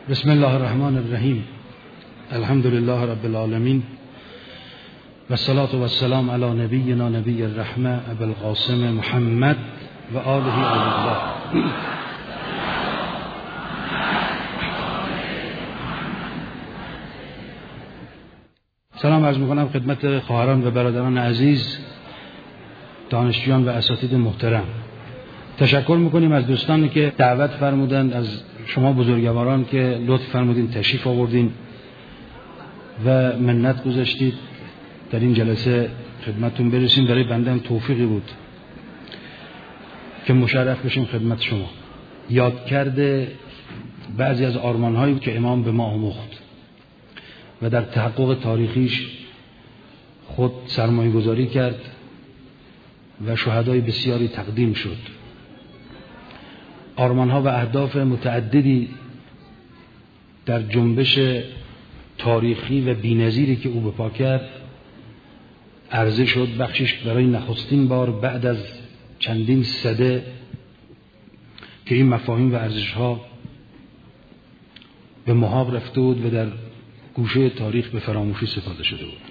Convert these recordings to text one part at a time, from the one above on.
بسم الله الرحمن الرحیم. الحمد لله رب العالمین و الصلاة و السلام علی نبینا نبی الرحمه ابی القاسم محمد و آله الله. سلام عرض میکنم خدمت خواهران و برادران عزیز، دانشجویان و اساتید محترم. تشکر میکنیم از دوستانی که دعوت فرمودند، از شما بزرگواران که لطف فرمودین تشریف آوردین و منت گذاشتید در این جلسه خدمتتون برسیم. برای بنده هم توفیقی بود که مشرف بشیم خدمت شما. یاد کرده بعضی از آرمان‌هایی که امام به ما آموخت و در تحقق تاریخیش خود سرمایه‌گذاری کرد و شهدای بسیاری تقدیم شد. آرمان‌ها و اهداف متعددی در جنبش تاریخی و بی‌نظیری که او به پا کرد عرضه شد. بخشش برای نخستین بار بعد از چندین سده که این مفاهیم و ارزش‌ها به محاق رفته بود و در گوشه تاریخ به فراموشی سپرده شده بود.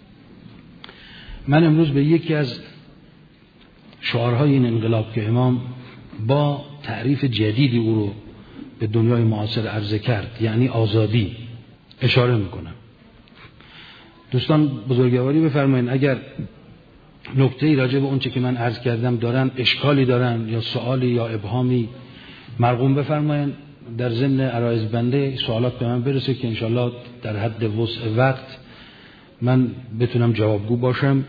من امروز به یکی از شعارهای این انقلاب که امام با تعریف جدیدی او رو به دنیای معاصر عرضه کرد، یعنی آزادی، اشاره میکنم. دوستان بزرگواری بفرمایید اگر نکته‌ای راجع به اون چه که من عرض کردم دارن، اشکالی دارن یا سوالی یا ابهامی، مرقوم بفرمایید. در ضمن عرایض بنده سوالات به من برسه که انشالله در حد وسع وقت من بتونم جوابگو باشم.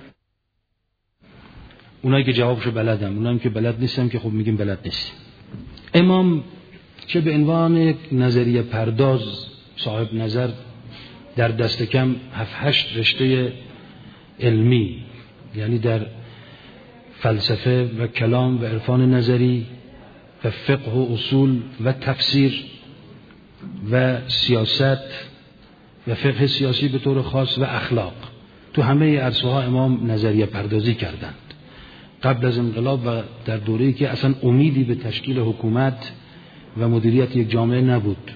اونایی که جوابشو بلدم، اونایی که بلد نیستم که خب میگیم بلد نیست. امام چه به عنوان یک نظریه پرداز صاحب نظر در دست کم 7-8 رشته علمی، یعنی در فلسفه و کلام و عرفان نظری و فقه و اصول و تفسیر و سیاست و فقه سیاسی به طور خاص و اخلاق، تو همه عرصه ها امام نظریه پردازی کردند. قبل از انقلاب و در دوره‌ای که اصلا امیدی به تشکیل حکومت و مدیریت یک جامعه نبود،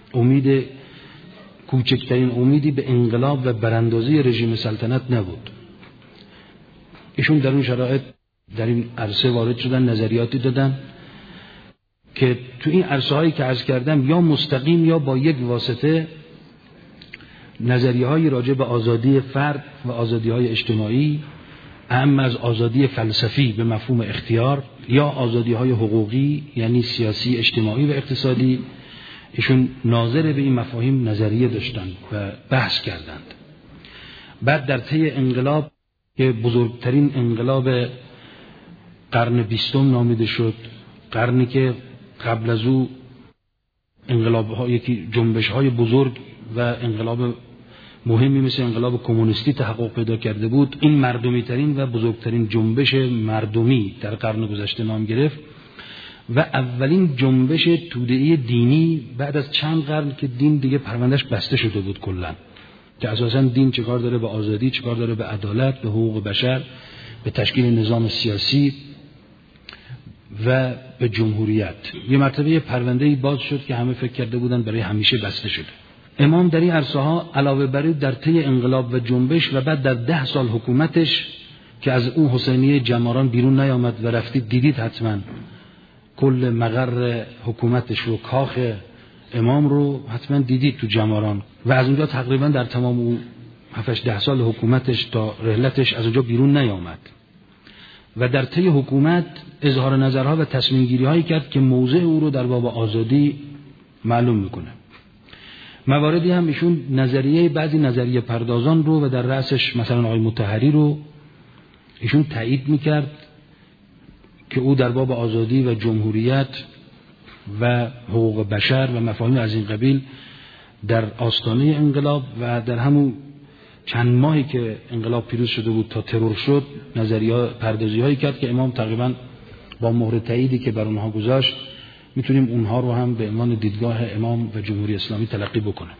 کوچکترین امیدی به انقلاب و براندازی رژیم سلطنت نبود، ایشون در اون شرایط در این عرصه وارد شدن، نظریاتی دادن که تو این عرصه هایی که عرض کردم یا مستقیم یا با یک واسطه نظریه های راجع به آزادی فرد و آزادی های اجتماعی، اهم از آزادی فلسفی به مفهوم اختیار یا آزادی های حقوقی یعنی سیاسی، اجتماعی و اقتصادی، ایشون ناظر به این مفاهیم نظریه داشتن و بحث کردند. بعد در طی انقلاب که بزرگترین انقلاب قرن 20 نامیده شد، قرنی که قبل از او انقلاب‌ها، یکی جنبش‌های بزرگ و انقلاب مهمی مثل انقلاب کمونیستی تحقق پیدا کرده بود، این مردمی ترین و بزرگترین جنبش مردمی در قرن گذشته نام گرفت و اولین جنبش توده‌ای دینی بعد از چند قرن که دین دیگه پروندهش بسته شده بود کلاً، که اساساً دین چه کار داره به آزادی، چه کار داره به عدالت، به حقوق بشر، به تشکیل نظام سیاسی و به جمهوریت. یه مرتبه پرونده‌ای باز شد که همه فکر کرده بودن برای همیشه بسته شده. امام در این عرصه ها علاوه بر در طی انقلاب و جنبش و بعد در 10 سال حکومتش که از اون حسینیه جماران بیرون نیامد و رفتید دیدید حتما کل مقر حکومتش رو، کاخ امام رو حتما دیدید تو جماران، و از اونجا تقریبا در تمام اون 7-10 سال حکومتش تا رحلتش از اونجا بیرون نیامد و در طی حکومت اظهار نظرها و تصمیم گیری هایی کرد که موضع او رو در باب آزادی معلوم میکنه. مواردی هم ایشون بعضی نظریه پردازان رو و در رأسش مثلا آقای مطهری رو ایشون تایید میکرد که او در باب آزادی و جمهوریت و حقوق بشر و مفاهیم از این قبیل در آستانه انقلاب و در همون چند ماهی که انقلاب پیروز شده بود تا ترور شد نظریه پردازی هایی کرد که امام تقریبا با مهر تاییدی که بر اونها گذاشت میتونیم اونها رو هم به عنوان دیدگاه امام و جمهوری اسلامی تلقی بکنیم.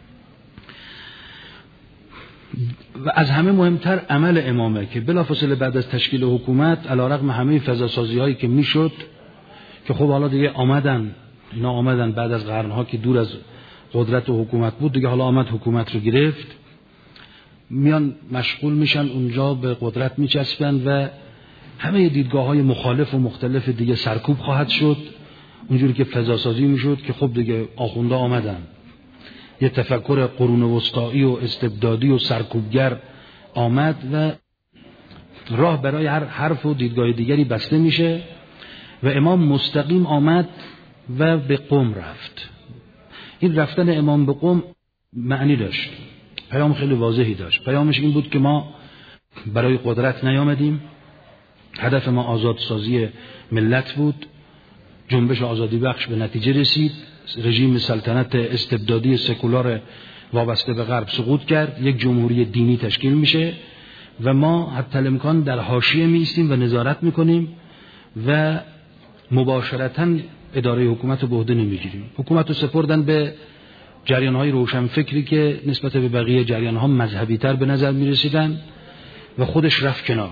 و از همه مهمتر عمل امامه که بلافاصله بعد از تشکیل حکومت علیرغم همه فضاسازی هایی که میشد که خب حالا دیگه آمدن بعد از قرنها که دور از قدرت و حکومت بود دیگه، حالا آمد حکومت رو گرفت، میان مشغول میشن اونجا به قدرت میچسبن و همه دیدگاه‌های مخالف و مختلف دیگه سرکوب خواهد شد، اونجوری که فضاسازی میشد که خب دیگه آخونده آمدن، یه تفکر قرون وسطایی و استبدادی و سرکوبگر آمد و راه برای هر حرف و دیدگاه دیگری بسته میشه و امام مستقیم آمد و به قم رفت. این رفتن امام به قم معنی داشت، پیام خیلی واضحی داشت. پیامش این بود که ما برای قدرت نیامدیم، هدف ما آزادسازی ملت بود. جنبش آزادی بخش به نتیجه رسید، رژیم سلطنت استبدادی سکولار وابسته به غرب سقوط کرد، یک جمهوری دینی تشکیل میشه و ما حتی الامکان در حاشیه میایستیم و نظارت میکنیم و مباشرتاً اداره حکومت رو به عهده نمیگیریم. حکومت رو سپردن به جریان‌های روشنفکری که نسبت به بقیه جریان‌ها مذهبی‌تر به نظر می‌رسیدن و خودش رفت کنار.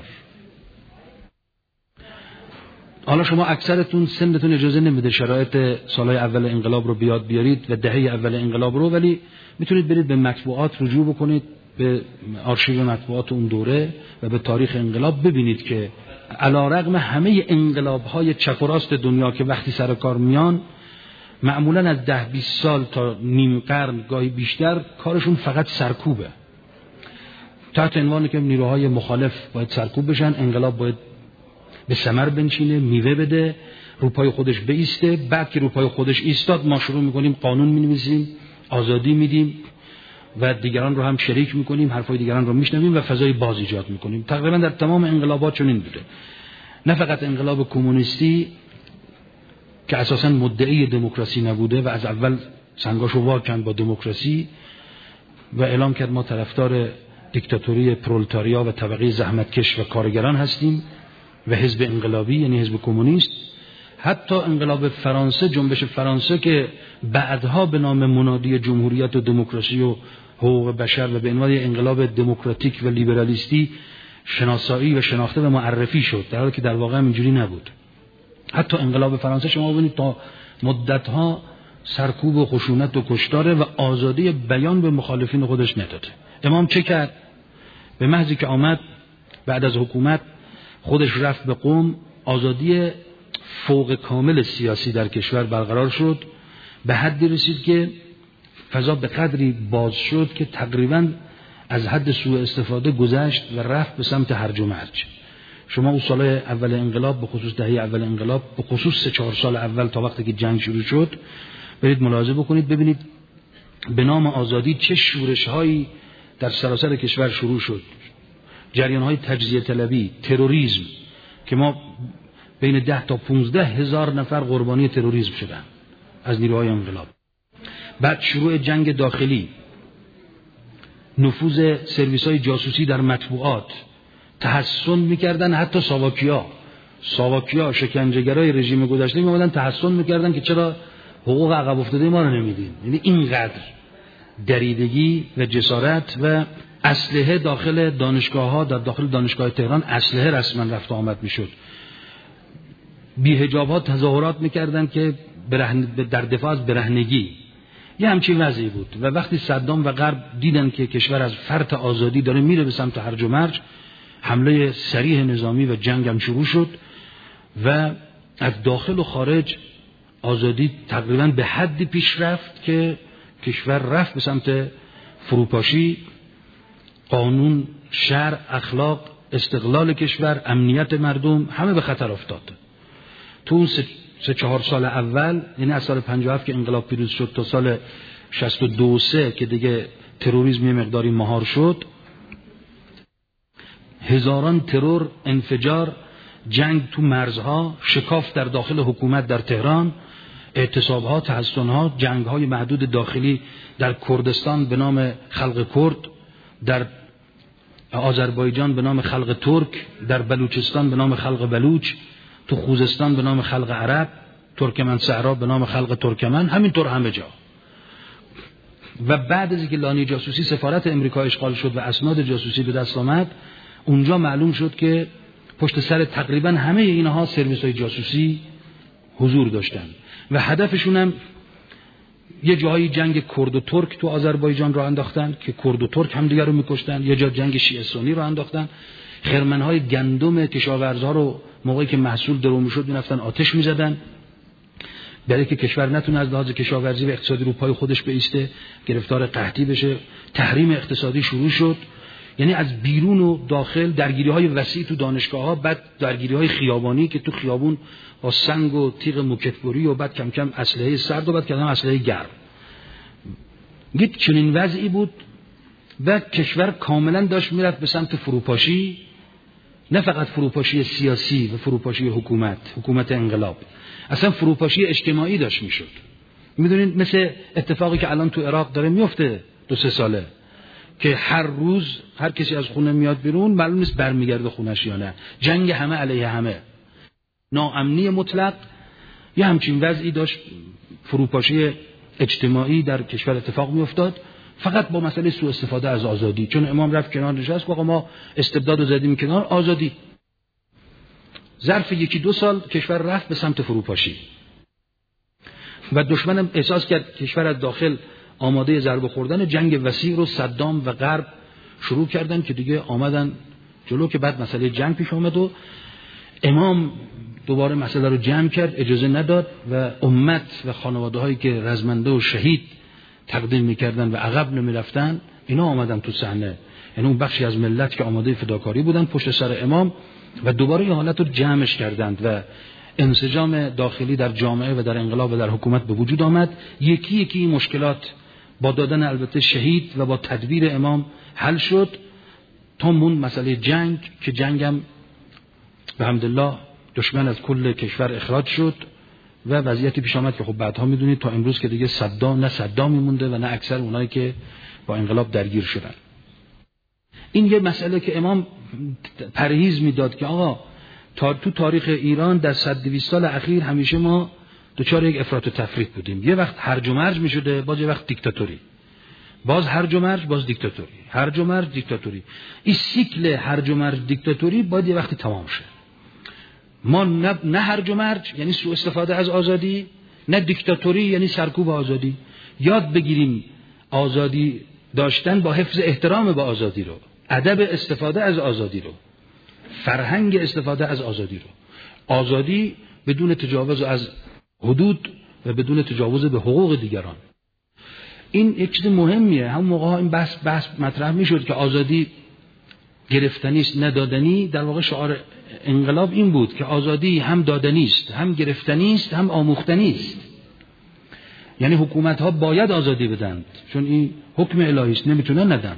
حالا شما اکثرتون سنتون اجازه نمیده شرایط سالهای اول انقلاب رو بیاد بیارید و دهه اول انقلاب رو، ولی میتونید برید به مطبوعات رجوع بکنید، به آرشیو مطبوعات اون دوره و به تاریخ انقلاب، ببینید که علیرغم همه انقلاب‌های چپ و راست دنیا که وقتی سر کار میان معمولاً از 10-20 سال تا نیم قرن گاهی بیشتر کارشون فقط سرکوبه، تحت عنوانی که نیروهای مخالف باید سرکوب بشن، انقلاب باید به ثمر بنشینه، میوه بده، رو پای خودش بایسته. بعد که رو پای خودش ایستاد ما شروع میکنیم قانون مینویسیم، آزادی میدیم و دیگران رو هم شریک میکنیم، حرفای دیگران رو میشنویم و فضای باز ایجاد میکنیم. تقریبا در تمام انقلابات چنین بوده، نه فقط انقلاب کمونیستی که اساساً مدعی دموکراسی نبوده و از اول سنگاشو وا کند با دموکراسی و اعلام کرد ما طرفدار دیکتاتوری پرولتاریا و طبقه زحمتکش و کارگران هستیم و حزب انقلابی یعنی حزب کمونیست. حتی انقلاب فرانسه، جنبش فرانسه که بعدها به نام منادی جمهوریت و دموکراسی و حقوق بشر و به عنوان انقلاب دموکراتیک و لیبرالیستی شناسایی و شناخته و معرفی شد، در حالی که در واقع اینجوری نبود. حتی انقلاب فرانسه شما ببینید تا مدتها سرکوب و خشونت و کشتاره و آزادی بیان به مخالفین خودش نداده. امام چه کرد؟ به محضی که آمد بعد از حکومت خودش رفت به قم، آزادی فوق کامل سیاسی در کشور برقرار شد، به حدی رسید که فضا به قدری باز شد که تقریباً از حد سوء استفاده گذشت و رفت به سمت هرج و مرج. شما اون سال اول انقلاب، به خصوص دهه اول انقلاب، به خصوص 3-4 سال اول تا وقتی که جنگ شروع شد برید ملاحظه بکنید، ببینید به نام آزادی چه شورش‌هایی در سراسر کشور شروع شد. جریان‌های تجزیه طلبی، تروریسم که ما بین 10 تا 15 هزار نفر قربانی تروریسم شدن از نیروهای انقلاب. بعد شروع جنگ داخلی، نفوذ سرویس‌های جاسوسی در مطبوعات، تحسن می‌کردن حتی ساواکیا شکنجه‌گرای رژیم گذشته می‌آمدن تحسن می‌کردن که چرا حقوق عقب افتاده ما رو نمیدین. یعنی اینقدر دریدگی و جسارت و اسلحه داخل دانشگاه‌ها، در داخل دانشگاه تهران اسلحه رسما رفت و آمد میشد. بی‌حجاب‌ها تظاهرات می‌کردن که در دفاع از برهنگی. یه همچین وضعی بود و وقتی صدام و غرب دیدن که کشور از فرط آزادی داره میره به سمت هرج و مرج، حمله صریح نظامی و جنگ هم شروع شد و از داخل و خارج آزادی تقریبا به حدی پیش رفت که کشور رفت به سمت فروپاشی. قانون، شرع، اخلاق، استقلال کشور، امنیت مردم همه به خطر افتاد. تو اون 3-4 سال اول، یعنی از سال 57 که انقلاب پیروز شد تا سال 62-63 که دیگه تروریسم یه مقداری مهار شد، هزاران ترور، انفجار، جنگ تو مرزها، شکاف در داخل حکومت در تهران، اعتصابها، تحصنها، جنگهای محدود داخلی در کردستان به نام خلق کرد، در آذربایجان به نام خلق ترک، در بلوچستان به نام خلق بلوچ، تو خوزستان به نام خلق عرب، ترکمن صحرا به نام خلق ترکمن، همینطور همه جا. و بعد از اینکه لانه جاسوسی سفارت امریکا اشغال شد و اسناد جاسوسی به دست آمد، اونجا معلوم شد که پشت سر تقریبا همه اینها سرویس‌های جاسوسی حضور داشتن و هدفشون هم یه جایی جنگ کرد و ترک تو آذربایجان راه انداختن که کرد و ترک هم دیگر رو میکشتن، یه جا جنگ شیعه سنی راه انداختن، خرمنهای گندم کشاورزها رو موقعی که محصول درو میشد میرفتن آتش میزدن برای که کشور نتونه از لحاظ کشاورزی و اقتصادی رو پای خودش بایسته، گرفتار قحطی بشه، تحریم اقتصادی شروع شد. یعنی از بیرون و داخل درگیری‌های وسیع تو دانشگاه‌ها، بعد درگیری‌های خیابانی که تو خیابون با سنگ و تیغ موکتبری و بعد کم کم اسلحه سرد و بعد کم کم اسلحه گرم. یه چنین وضعی بود و کشور کاملا داشت میرفت به سمت فروپاشی، نه فقط فروپاشی سیاسی و فروپاشی حکومت انقلاب، اصلا فروپاشی اجتماعی داشت میشد. میدونید مثل اتفاقی که الان تو عراق داره میفته 2-3 ساله که هر روز هر کسی از خونه میاد بیرون معلوم نیست برمیگرده خونش یا نه، جنگ همه علیه همه، ناامنی مطلق. یه همچین وضعی داشت فروپاشی اجتماعی در کشور اتفاق میافتاد، فقط با مسئله سوء استفاده از آزادی. چون امام رفت کنار نشست گفت ما استبداد رو زدیم کنار، آزادی. ظرف 1-2 سال کشور رفت به سمت فروپاشی و دشمنم احساس کرد کشور از داخل آماده ضربه خوردن، جنگ وسیع رو صدام و غرب شروع کردن که دیگه آمدن جلو، که بعد مسئله جنگ پیش اومد و امام دوباره مسئله رو جمع کرد، اجازه نداد و امت و خانواده هایی که رزمنده و شهید تقدیم میکردن و عقب نمیرفتن اینا آمدن تو صحنه، یعنی اون بخشی از ملت که آماده فداکاری بودن پشت سر امام و دوباره این حالت رو جمعش کردند و انسجام داخلی در جامعه و در انقلاب و در حکومت به وجود آمد. یکی یکی این مشکلات با دادن البته شهید و با تدبیر امام حل شد تا مون مسئله جنگ، که جنگم به حمدالله دشمن از کل کشور اخراج شد و وضعیتی پیش آمد که خب بعدها میدونید تا امروز که دیگه نه صدامی مونده و نه اکثر اونایی که با انقلاب درگیر شدن. این یه مسئله که امام پرهیز میداد که آقا تو تاریخ ایران در 100-200 سال اخیر همیشه ما دچار یک افراط و تفریط بودیم، یه وقت هرج و مرج میشده، باز یه وقت دیکتاتوری، باز هرج و مرج، باز دیکتاتوری، هرج و مرج، دیکتاتوری. این سیکل هرج و مرج دیکتاتوری باید یه وقتی تمام شه. ما نه هرج و مرج یعنی سوء استفاده از آزادی، نه دیکتاتوری یعنی سرکوب آزادی. یاد بگیریم آزادی داشتن با حفظ احترام به آزادی رو، ادب استفاده از آزادی رو، فرهنگ استفاده از آزادی رو. آزادی بدون تجاوز از حدود و بدون تجاوز به حقوق دیگران. این یک چیز مهمیه. هم موقع ها این بحث مطرح میشد که آزادی گرفتنی است نه دادنی. در واقع شعار انقلاب این بود که آزادی هم دادنی است، هم گرفتنی است، هم آموختنی است. یعنی حکومت ها باید آزادی بدن چون این حکم الهی است، نمیتونن ندن.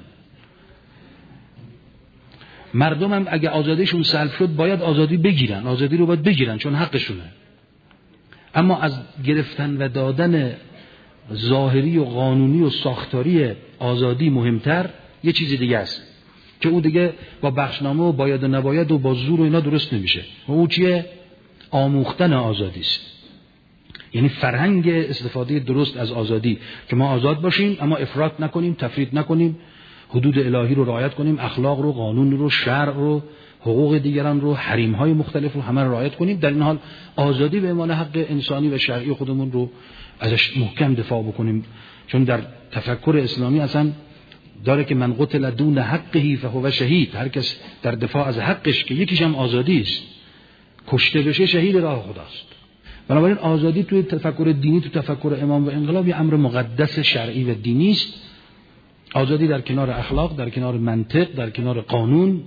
مردم هم اگه آزادیشون سلب شد باید آزادی بگیرن، آزادی رو باید بگیرن چون حقشونه. اما از گرفتن و دادن ظاهری و قانونی و ساختاری آزادی مهمتر یه چیز دیگه است که اون دیگه با بخشنامه و باید و نباید و با زور و اینا درست نمیشه. و اون چیه؟ آموختن آزادی است. یعنی فرهنگ استفاده درست از آزادی که ما آزاد باشیم اما افراط نکنیم، تفریط نکنیم، حدود الهی رو رعایت کنیم، اخلاق رو، قانون رو، شرع رو، حقوق دیگران رو، حریم‌های مختلف رو همه رو رعایت کنیم. در این حال آزادی به عنوان حق انسانی و شرعی خودمون رو ازش محکم دفاع بکنیم، چون در تفکر اسلامی اصلا داره که من قتل دون حقه فهو شهید. هر کس در دفاع از حقش که یکیش هم آزادی است کشته بشه شهید راه خداست. بنابراین آزادی توی تفکر دینی، تو تفکر امام و انقلاب یه امر مقدس شرعی و دینی است. آزادی در کنار اخلاق، در کنار منطق، در کنار قانون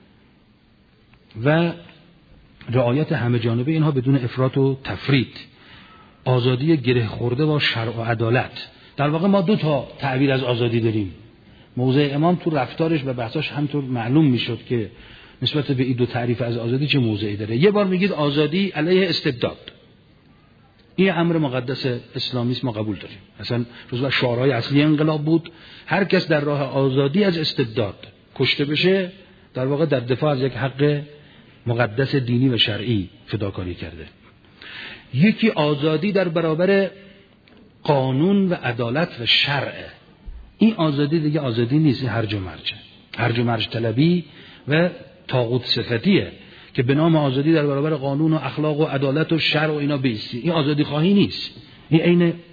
و رعایت همه جانبه اینها بدون افراط و تفریط. آزادی گره خورده با شرع و عدالت. در واقع ما 2 تا تعبیر از آزادی داریم. موضع امام تو رفتارش و بحثاش همطور معلوم میشد که نسبت به این 2 تعریف از آزادی چه موضعی داره. یه بار میگید آزادی علیه استبداد. این امر مقدس اسلامی است، ما قبول داریم. مثلا جزو شعارهای اصلی انقلاب بود هر کس در راه آزادی از استبداد کشته بشه در واقع در دفاع از یک حق مقدس دینی و شرعی فداکاری کرده. یکی آزادی در برابر قانون و عدالت و شرع. این آزادی دیگه آزادی نیست، هرج و مرج، هرج و مرج طلبی و طاغوت صفتیه که به نام آزادی در برابر قانون و اخلاق و عدالت و شرع و اینا بیستی. این آزادی خواهی نیست، این عین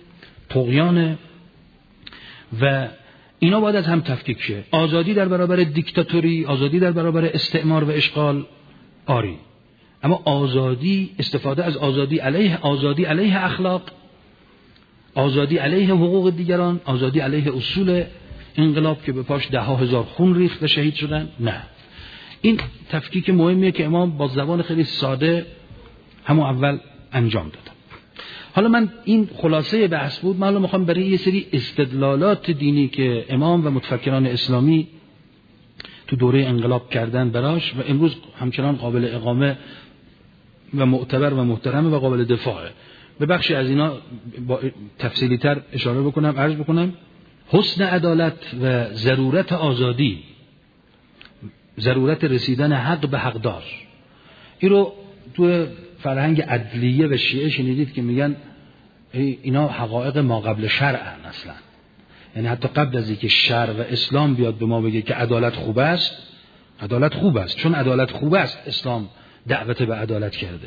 طغیان و اینا باید از هم تفکیک شه. آزادی در برابر دیکتاتوری، آزادی در برابر استعمار و اشغال، آری، اما آزادی، استفاده از آزادی علیه اخلاق، آزادی علیه حقوق دیگران، آزادی علیه اصول انقلاب که به پاش 10,000 خون ریخت و شهید شدن، نه. این تفکیک مهمیه که امام با زبان خیلی ساده همون اول انجام دادن. حالا من این خلاصه بحث بود. من حالا میخوام برای یه سری استدلالات دینی که امام و متفکران اسلامی تو دوره انقلاب کردن براش و امروز همچنان قابل اقامه و معتبر و محترمه و قابل دفاعه، به بخشی از اینا با تفصیلی تر اشاره بکنم، عرض بکنم. حسن عدالت و ضرورت آزادی، ضرورت رسیدن حق به حقدار، این رو تو فرهنگ عدلیه و شیعه شنیدید که میگن اینا حقایق ما قبل شرعن اصلا، یعنی حتی قبل از اینکه شرع و اسلام بیاد به ما بگه که عدالت خوب است، عدالت خوب است، چون عدالت خوب است اسلام دعوت به عدالت کرده،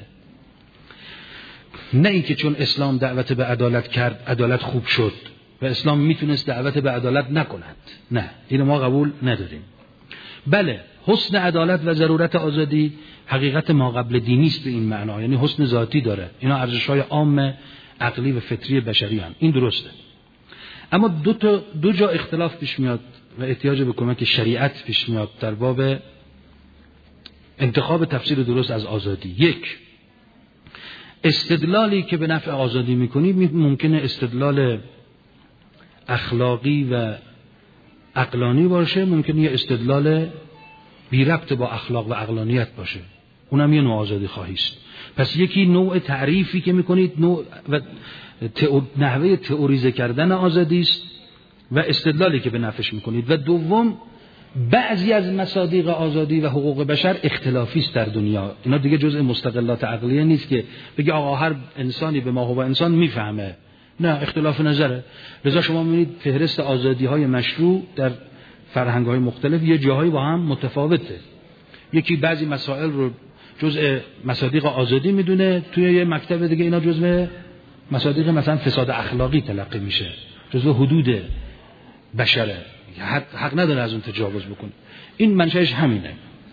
نه اینکه چون اسلام دعوت به عدالت کرد عدالت خوب شد و اسلام میتونست دعوت به عدالت نکند. نه، اینو ما قبول نداریم. بله، حسن عدالت و ضرورت آزادی حقیقت ما قبل دینی است به این معنا، یعنی حسن ذاتی داره، اینا ارزش‌های عام عقلی و فطری بشری هستند، این درسته. اما دو جا اختلاف پیش میاد و احتیاج به کمک شریعت پیش میاد در باب انتخاب تفسیر درست از آزادی. یک، استدلالی که به نفع آزادی میکنی ممکنه استدلال اخلاقی و عقلانی باشه، ممکنه یه استدلال بی ربط با اخلاق و عقلانیت باشه، اونم یه نوع آزادی خواهی است. پس یکی نوع تعریفی که میکنید، نوع و نحوه تئوریزه کردن آزادی است و استدلالی که به نفعش میکنید. و دوم، بعضی از مصادیق آزادی و حقوق بشر اختلافی است در دنیا، اینا دیگه جزء مستقلات عقلیه نیست که بگی آقا هر انسانی به ما هو انسان میفهمه، نه، اختلاف نظره. لذا شما میبینید فهرست آزادی‌های مشروع در فرهنگ‌های مختلف یه جاهایی با هم متفاوته. یکی بعضی مسائل رو جزء مصادیق آزادی میدونه، توی یه مکتب دیگه اینا جزء مصادیق مثلا فساد اخلاقی تلقی میشه، جزء حدود بشره، حق نداره از اون تجاوز بکنه. این منشأش همینه.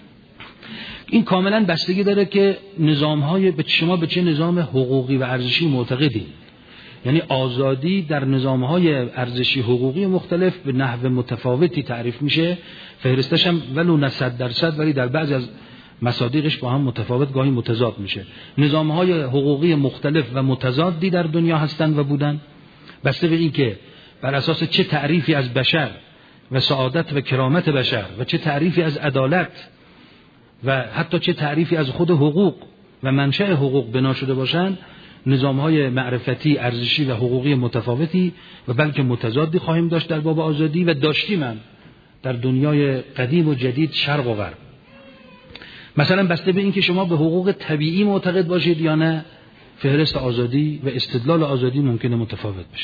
این کاملا بستگی داره که نظام‌های شما به چه نظام حقوقی و ارزشی معتقدید. یعنی آزادی در نظام‌های ارزشی حقوقی مختلف به نحو متفاوتی تعریف میشه، فهرستش هم ولو نه 100% ولی در بعضی از مصادیقش با هم متفاوت، گاهی متضاد میشه. نظام‌های حقوقی مختلف و متضادی در دنیا هستند و بودن، بسته به این که بر اساس چه تعریفی از بشر و سعادت و کرامت بشر و چه تعریفی از عدالت و حتی چه تعریفی از خود حقوق و منشأ حقوق بنا شده باشند، نظام‌های معرفتی، ارزشی و حقوقی متفاوتی و بلکه متضادی خواهیم داشت در باب آزادی و داشتیم هم در دنیای قدیم و جدید، شرق و غرب. مثلا بسته به این که شما به حقوق طبیعی معتقد باشید یا نه، فهرست آزادی و استدلال آزادی ممکنه متفاوت بشه.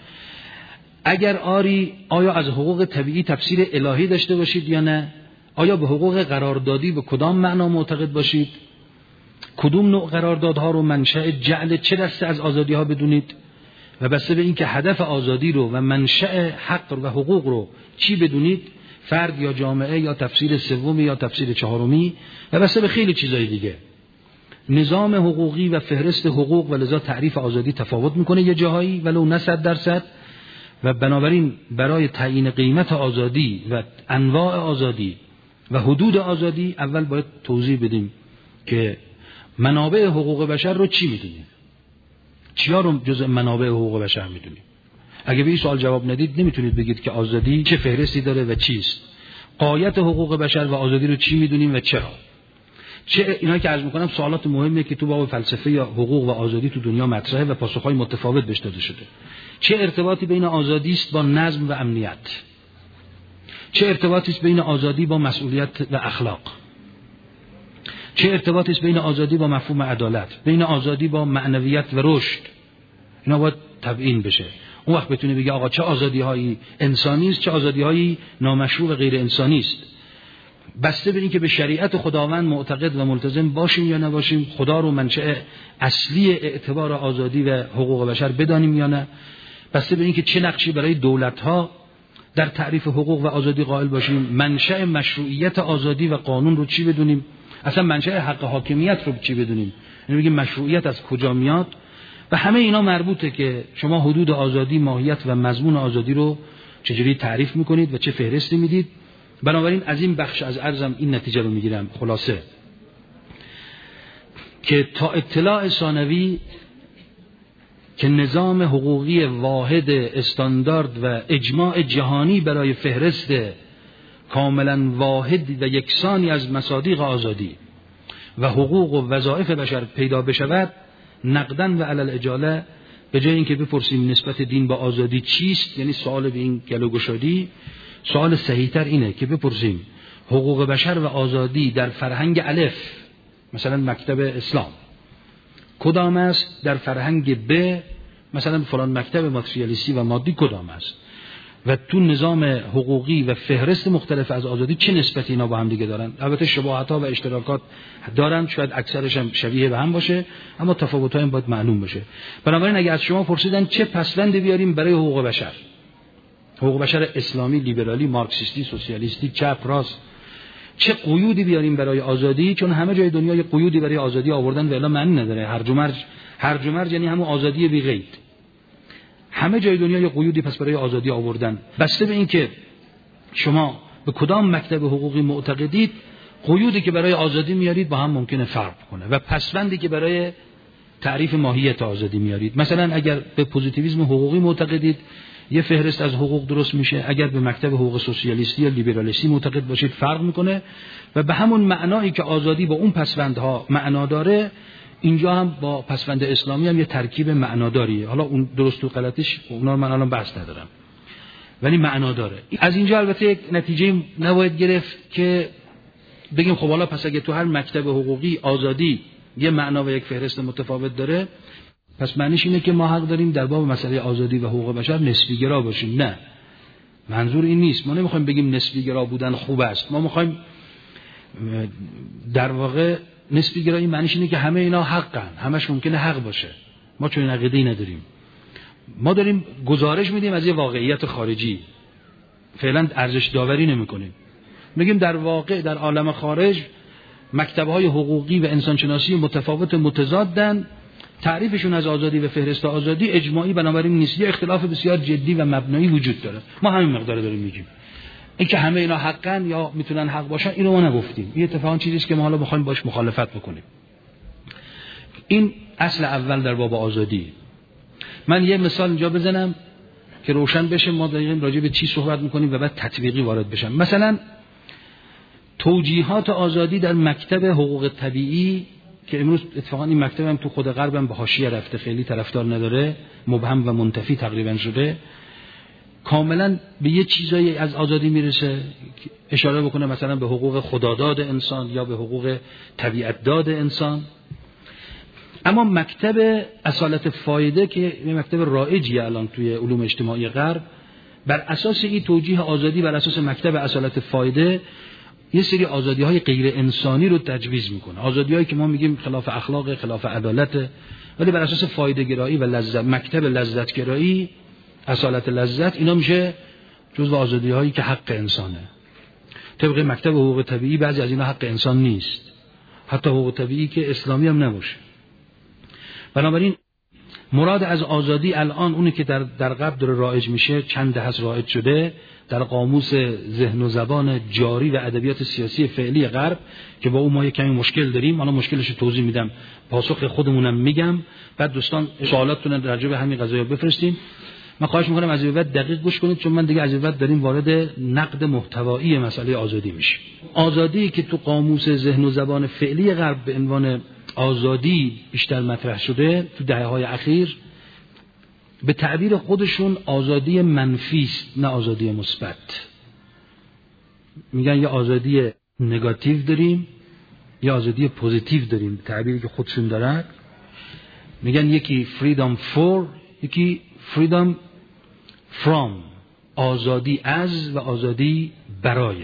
اگر آیا از حقوق طبیعی تفسیر الهی داشته باشید یا نه، آیا به حقوق قراردادی به کدام معنا معتقد باشید، کدوم نوع قراردادها رو منشأ جعل چه دسته از آزادی ها بدونید، و بسته به این که هدف آزادی رو و منشأ حق و حقوق رو چی بدونید، فرد یا جامعه یا تفسیر سومی یا تفسیر چهارمی، و بسته به خیلی چیزای دیگه. نظام حقوقی و فهرست حقوق و لذا تعریف آزادی تفاوت میکنه یه جاهایی ولو نه 100%، و بنابراین برای تعیین قیمت آزادی و انواع آزادی و حدود آزادی اول باید توضیح بدیم که منابع حقوق بشر رو چی میدونیم، چیا رو جزء منابع حقوق بشر میدونیم. اگه به این سوال جواب ندید نمیتونید بگید که آزادی چه فهرستی داره و چیست. غایت حقوق بشر و آزادی رو چی میدونیم و چرا. اینا که عرض میکنم سوالات مهمیه که تو باب فلسفه یا حقوق و آزادی تو دنیا مطرحه و پاسخهای متفاوت بهش داده شده. چه ارتباطی بین آزادی است با نظم و امنیت؟ چه ارتباطی است بین آزادی با مسئولیت و اخلاق؟ چه ارتباطی است بین آزادی با مفهوم عدالت، بین آزادی با معنویت و رشد؟ اینا باید تبیین بشه. اون وقت بتونه بگه آقا چه آزادی‌هایی انسانی است، چه آزادی‌هایی نامشروع و غیر انسانی است. بسته به این که به شریعت خداوند معتقد و ملتزم باشیم یا نباشیم، خدا رو منشأ اصلی اعتبار آزادی و حقوق بشر بدانیم یا نه، بسته به اینکه چه نقشی برای دولت‌ها در تعریف حقوق و آزادی قائل باشیم، منشأ مشروعیت آزادی و قانون رو چی بدونیم، اصلا منشأ حق حاکمیت رو چی بدونیم، یعنی میگیم مشروعیت از کجا میاد و همه اینا مربوطه که شما حدود آزادی، ماهیت و مضمون آزادی رو چجوری تعریف میکنید و چه فهرستی میدید. بنابراین از این بخش از عرضم این نتیجه رو میگیرم خلاصه که تا اطلاع ثانوی که نظام حقوقی واحد استاندارد و اجماع جهانی برای فهرست کاملا واحد و یکسانی از مصادیق آزادی و حقوق و وظایف بشر پیدا بشود، نقداً و علی الاجاله به جای اینکه بپرسیم نسبت دین با آزادی چیست، یعنی سوال به این گلو گشادی، سوال صحیح‌تر اینه که بپرسیم حقوق بشر و آزادی در فرهنگ الف، مثلا مکتب اسلام، کدام است؟ در فرهنگ ب، مثلا فلان مکتب ماتریالیستی و مادی کدام است؟ و تو نظام حقوقی و فهرست مختلف از آزادی چه نسبتی اینا با هم دیگه دارن؟ البته شباهت‌ها و اشتراکات دارن، شاید اکثرش هم شبیه به هم باشه، اما تفاوت‌ها هم باید معلوم بشه. بنابراین اگه از شما پرسیدن چه پسوندی بیاریم برای حقوق بشر، حقوق بشر اسلامی، لیبرالی، مارکسیستی، سوسیالیستی، چپ، راست، چه قیودی بیاریم برای آزادی، چون همه جای دنیا یه قیودی برای آزادی آوردن و الا معنی نداره. هرج و مرج یعنی همون آزادی بی قید. همه جای دنیا یه قیودی پس برای آزادی آوردن. بسته به این که شما به کدام مکتب حقوقی معتقدید، قیودی که برای آزادی میارید با هم ممکنه فرق کنه و پسوندی که برای تعریف ماهیت آزادی میارید. مثلا اگر به پوزیتیویسم حقوقی معتقدید، یه فهرست از حقوق درست میشه. اگر به مکتب حقوق سوسیالیستی یا لیبرالیستی معتقد باشید فرق میکنه و به همون معنایی که آزادی با اون پسوندها معنا داره، اینجا هم با پسوند اسلامی هم یه ترکیب معناداریه. حالا اون درست و غلطش اونا من الان بحث ندارم، ولی معنا داره. از اینجا البته یک نتیجه نباید گرفت که بگیم خب حالا پس اگه تو هر مکتب حقوقی آزادی یه معنا و یک فهرست متفاوت داره، پس معنیش اینه که ما حق داریم در باب مسئله آزادی و حقوق بشر نسبی گرا باشیم. نه، منظور این نیست. ما نمیخوایم بگیم نسبی گرا بودن خوب است. ما میخوایم در واقع نسبی گرایی معنیش اینه که همه اینا حقن، همش ممکنه حق باشه. ما چون عقیده‌ای نداریم. ما داریم گزارش میدیم از یه واقعیت خارجی، فعلا ارزش داوری نمی‌کنیم. میگیم در واقع در عالم خارج مکتب‌های حقوقی و انسانشناسی متفاوت متضادن، تعریفشون از آزادی و فهرست آزادی اجماعی بنابراین نیست، یه اختلاف بسیار جدی و مبنایی وجود داره. ما همین مقدار داریم میگیم. این که همه اینا حقن یا میتونن حق باشن، اینو ما نگفتیم. این اتفاقا چیزی است که ما حالا بخوایم باش مخالفت بکنیم. این اصل اول در باب آزادی. من یه مثال اینجا بزنم که روشن بشه ما دقیقاً راجع به چی صحبت میکنیم و بعد تطبیقی وارد بشم. مثلا توجیهات آزادی در مکتب حقوق طبیعی که امروز اتفاقا این مکتب هم تو خود غرب هم به حاشیه رفته، خیلی طرفدار نداره، مبهم و منتفی تقریبا شده، کاملا به یه چیزایی از آزادی میرسه اشاره بکنه مثلا به حقوق خداداد انسان یا به حقوق طبیعت داد انسان. اما مکتب اصالت فایده که یه مکتب رایجیه الان توی علوم اجتماعی غرب، بر اساس این توجیه آزادی، بر اساس مکتب اصالت فایده، یه سری آزادی‌های غیر انسانی رو تجویز میکنه. آزادی‌هایی که ما میگیم خلاف اخلاق، خلاف عدالت، ولی بر اساس فایده گرایی و لذت، مکتب لذت گرایی، اصالت لذت، اینا میشه جزو آزادی‌هایی که حق انسانه. طبق مکتب حقوق طبیعی بعضی از اینا حق انسان نیست، حتی حقوق طبیعی که اسلامی هم نباشه. بنابراین مراد از آزادی الان اونه که در غرب داره رایج میشه، چند دهه است رایج شده در قاموس ذهن و زبان جاری و ادبیات سیاسی فعلی غرب که با اون ما یک کمی مشکل داریم. حالا مشکلش رو توضیح میدم، پاسخ خودمونم میگم، بعد دوستان سوالاتتون راجع به همین قضایا بفرستین. من خواهش میکنم از این بعد دقیق گوش کنید، چون من دیگه از این بعد داریم وارد نقد محتوایی مسئله آزادی میشیم. آزادی که تو قاموس ذهن و زبان فعلی غرب به عنوان آزادی بیشتر مطرح شده تو دهه‌های اخیر، به تعبیر خودشون آزادی منفی است، نه آزادی مثبت. میگن یه آزادی نگاتیو داریم، یه آزادی پوزیتیو داریم، تعبیری که خودشون دارن. میگن یکی freedom for، یکی freedom from، آزادی از و آزادی برای.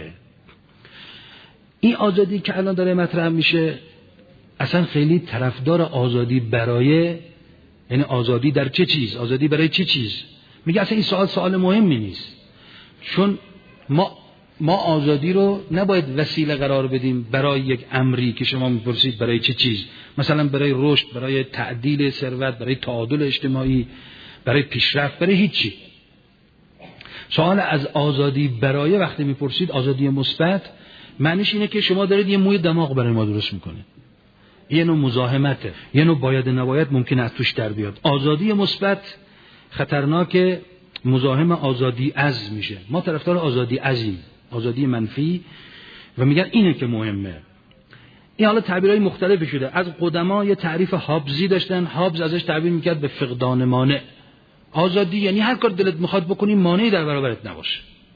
این آزادی که الان داره مطرح میشه اصلا خیلی طرفدار آزادی برای، یعنی آزادی در چه چیز، آزادی برای چه چیز، میگه اصلا این سوال مهمی نیست، چون ما آزادی رو نباید وسیله قرار بدیم برای یک امری که شما میپرسید برای چه چیز، مثلا برای رشد، برای تعدیل ثروت، برای تعادل اجتماعی، برای پیشرفت، برای هیچی. سوال از آزادی برای وقتی میپرسید آزادی مثبت، معنیش اینه که شما دارید یه موی دماغ برای ما درست میکنید، یه نوع مزاحمته، یه نوع باید نباید ممکنه از توش در بیاد. آزادی مثبت خطرناکه، مزاحم آزادی از میشه. ما طرفدار آزادی ازیم، آزادی منفی، و میگن اینه که مهمه. این حالا تعبیرهای مختلفی شده. از قدما یه تعریف هابزی داشتن، هابز ازش تعبیر میکرد به فقدان مانع. آزادی یعنی هر کار دلت میخواد بکنی، مانعی در برابرت نباشه.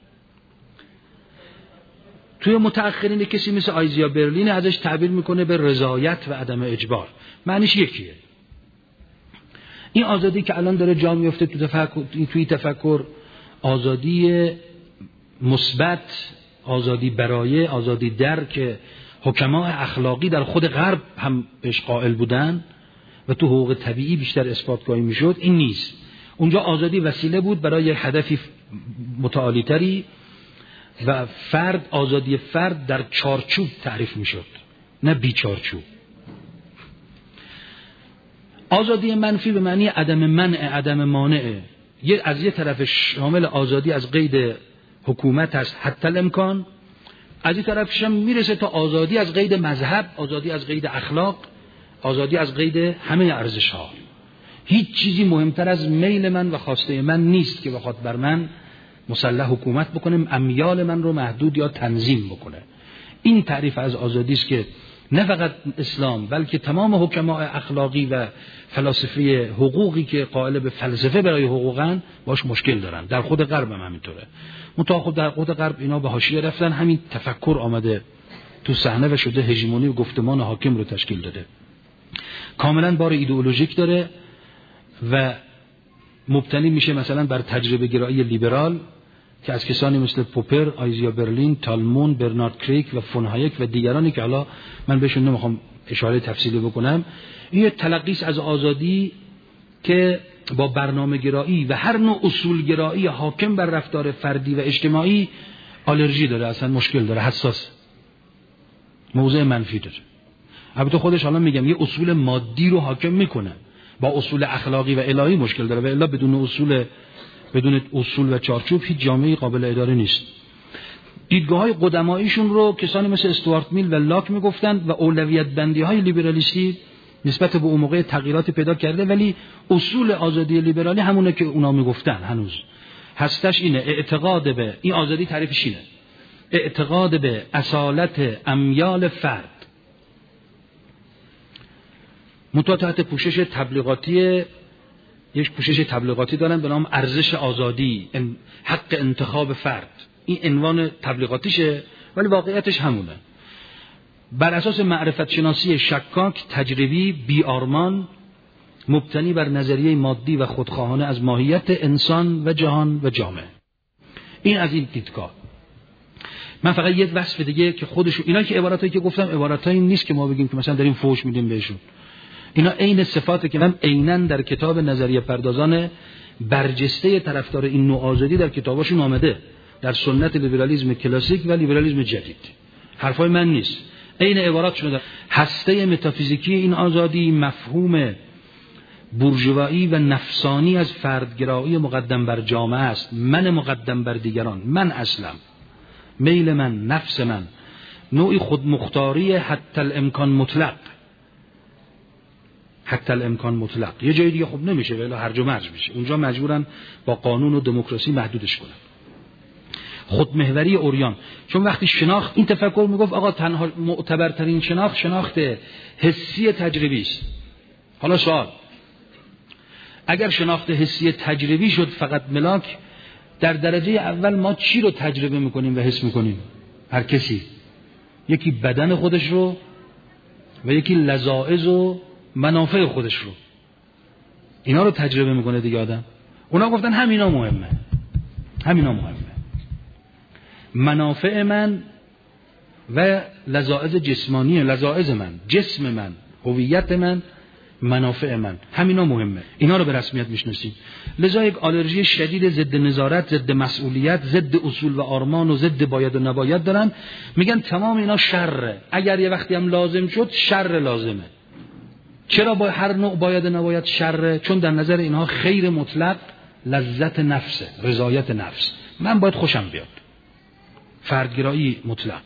توی متأخرین کسی مثل آیزیا برلین ازش تعبیر میکنه به رضایت و عدم اجبار. معنیش یکیه. این آزادی که الان داره جا میفته توی تفکر، آزادی مثبت، آزادی برای، آزادی در، که حکمای اخلاقی در خود غرب هم بهش قائل بودن و تو حقوق طبیعی بیشتر اثباتگاهی میشد، این نیست. اونجا آزادی وسیله بود برای یک هدفی متعالی تری و فرد، آزادی فرد در چارچوب تعریف میشد، نه بی چارچوب. آزادی منفی به معنی عدم منع، عدم مانعه. از یه طرف شامل آزادی از قید حکومت است حتی الامکان، از این طرفش هم میرسه تا آزادی از قید مذهب، آزادی از قید اخلاق، آزادی از قید همه ارزش ها. هیچ چیزی مهمتر از میل من و خواسته من نیست که بخواد بر من مسلح حکومت بکنه، امیال من رو محدود یا تنظیم بکنه. این تعریف از آزادی است که نه فقط اسلام بلکه تمام حکمای اخلاقی و فلاسفه حقوقی که قائل به فلسفه برای حقوقن باش مشکل دارن. در خود غرب هم همینطوره. منتها در خود غرب اینا به حاشیه رفتن، همین تفکر آمده تو صحنه و شده هژمونی و گفتمان حاکم رو تشکیل داده. کاملا بار ایدئولوژیک داره و مبتنی میشه مثلا بر تجربه گرایی لیبرال که از کسانی مثل پوپر، آیزیا برلین، تالمون، برنارد کریک و فون هایک و دیگرانی که حالا من بهشون نمیخوام اشاره تفصیلی بکنم، این تلقیس از آزادی که با برنامه گرایی و هر نوع اصول گرایی حاکم بر رفتار فردی و اجتماعی آلرژی داره، اصلا مشکل داره، حساس، موضع منفی داره. البته خودش حالا میگم یه اصول مادی رو حاکم میکنه، با اصول اخلاقی و الهی مشکل داره و الا بدون اصول و چارچوب هیچ جامعه‌ای قابل اداره نیست. دیدگاه‌های قدماییشون رو کسانی مثل استوارت میل و لاک میگفتن و اولویت بندی‌های لیبرالیستی نسبت به اون موقع تغییرات پیدا کرده، ولی اصول آزادی لیبرالی همونه که اونا میگفتن هنوز هستش. اینه اعتقاد به این آزادی، تعریفش اینه اعتقاد به اصالت امیال فرد تحت پوشش تبلیغاتی. یک پوشش تبلیغاتی دارن به نام ارزش آزادی، حق انتخاب فرد. این عنوان تبلیغاتیشه ولی واقعیتش همونه. بر اساس معرفت شناسی شکاک، تجربی، بی‌آرمان، مبتنی بر نظریه مادی و خودخواهانه از ماهیت انسان و جهان و جامعه. این از این دیدگاه. من فقط یک وصف دیگه که خودشون اینا که عباراتایی که گفتم عباراتایی نیست که ما بگیم که مثلا داریم فوش میدیم بهشون. اینا عین صفاتی که من عیناً در کتاب نظریه پردازان برجسته طرفدار این نوع آزادی در کتاباشون آمده، در سنت لیبرالیسم کلاسیک و لیبرالیسم جدید. حرفای من نیست، عین عباراتشون داره. هسته متافیزیکی این آزادی مفهوم بورژوایی و نفسانی از فردگرایی مقدم بر جامعه است. من مقدم بر دیگران، من اصلم، میل من، نفس من، نوعی خودمختاری حتی الامکان مطلق. حتی الامکان مطلق یه جای دیگه خب نمیشه، ولی هرج و مرج میشه. اونجا مجبورن با قانون و دموکراسی محدودش کنن. خودمحوری عریان. چون وقتی شناخت، این تفکر میگفت آقا تنها معتبرترین شناخت حسی تجربی است. حالا سوال، اگر شناخت حسی تجربی شد فقط ملاک، در درجه اول ما چی رو تجربه میکنیم و حس میکنیم؟ هر کسی یکی بدن خودش رو و یکی لذائذ و منافع خودش رو، اینا رو تجربه میکنه دیگه آدم. اونا گفتن همینا مهمه، همینا مهمه. منافع من و لذائذ جسمانی، لذائذ من، جسم من، هویت من، منافع من، همینا مهمه، اینا رو به رسمیت میشناسیم. لذا یک آلرژی شدید ضد نظارت، ضد مسئولیت، ضد اصول و آرمان و ضد باید و نباید دارن. میگن تمام اینا شره، اگر یه وقتی هم لازم شد شر لازمه. چرا با هر نوع باید و نباید شره؟ چون در نظر اینها خیر مطلق لذت نفسه، رضایت نفس. من باید خوشم بیاد، فردگرایی مطلق،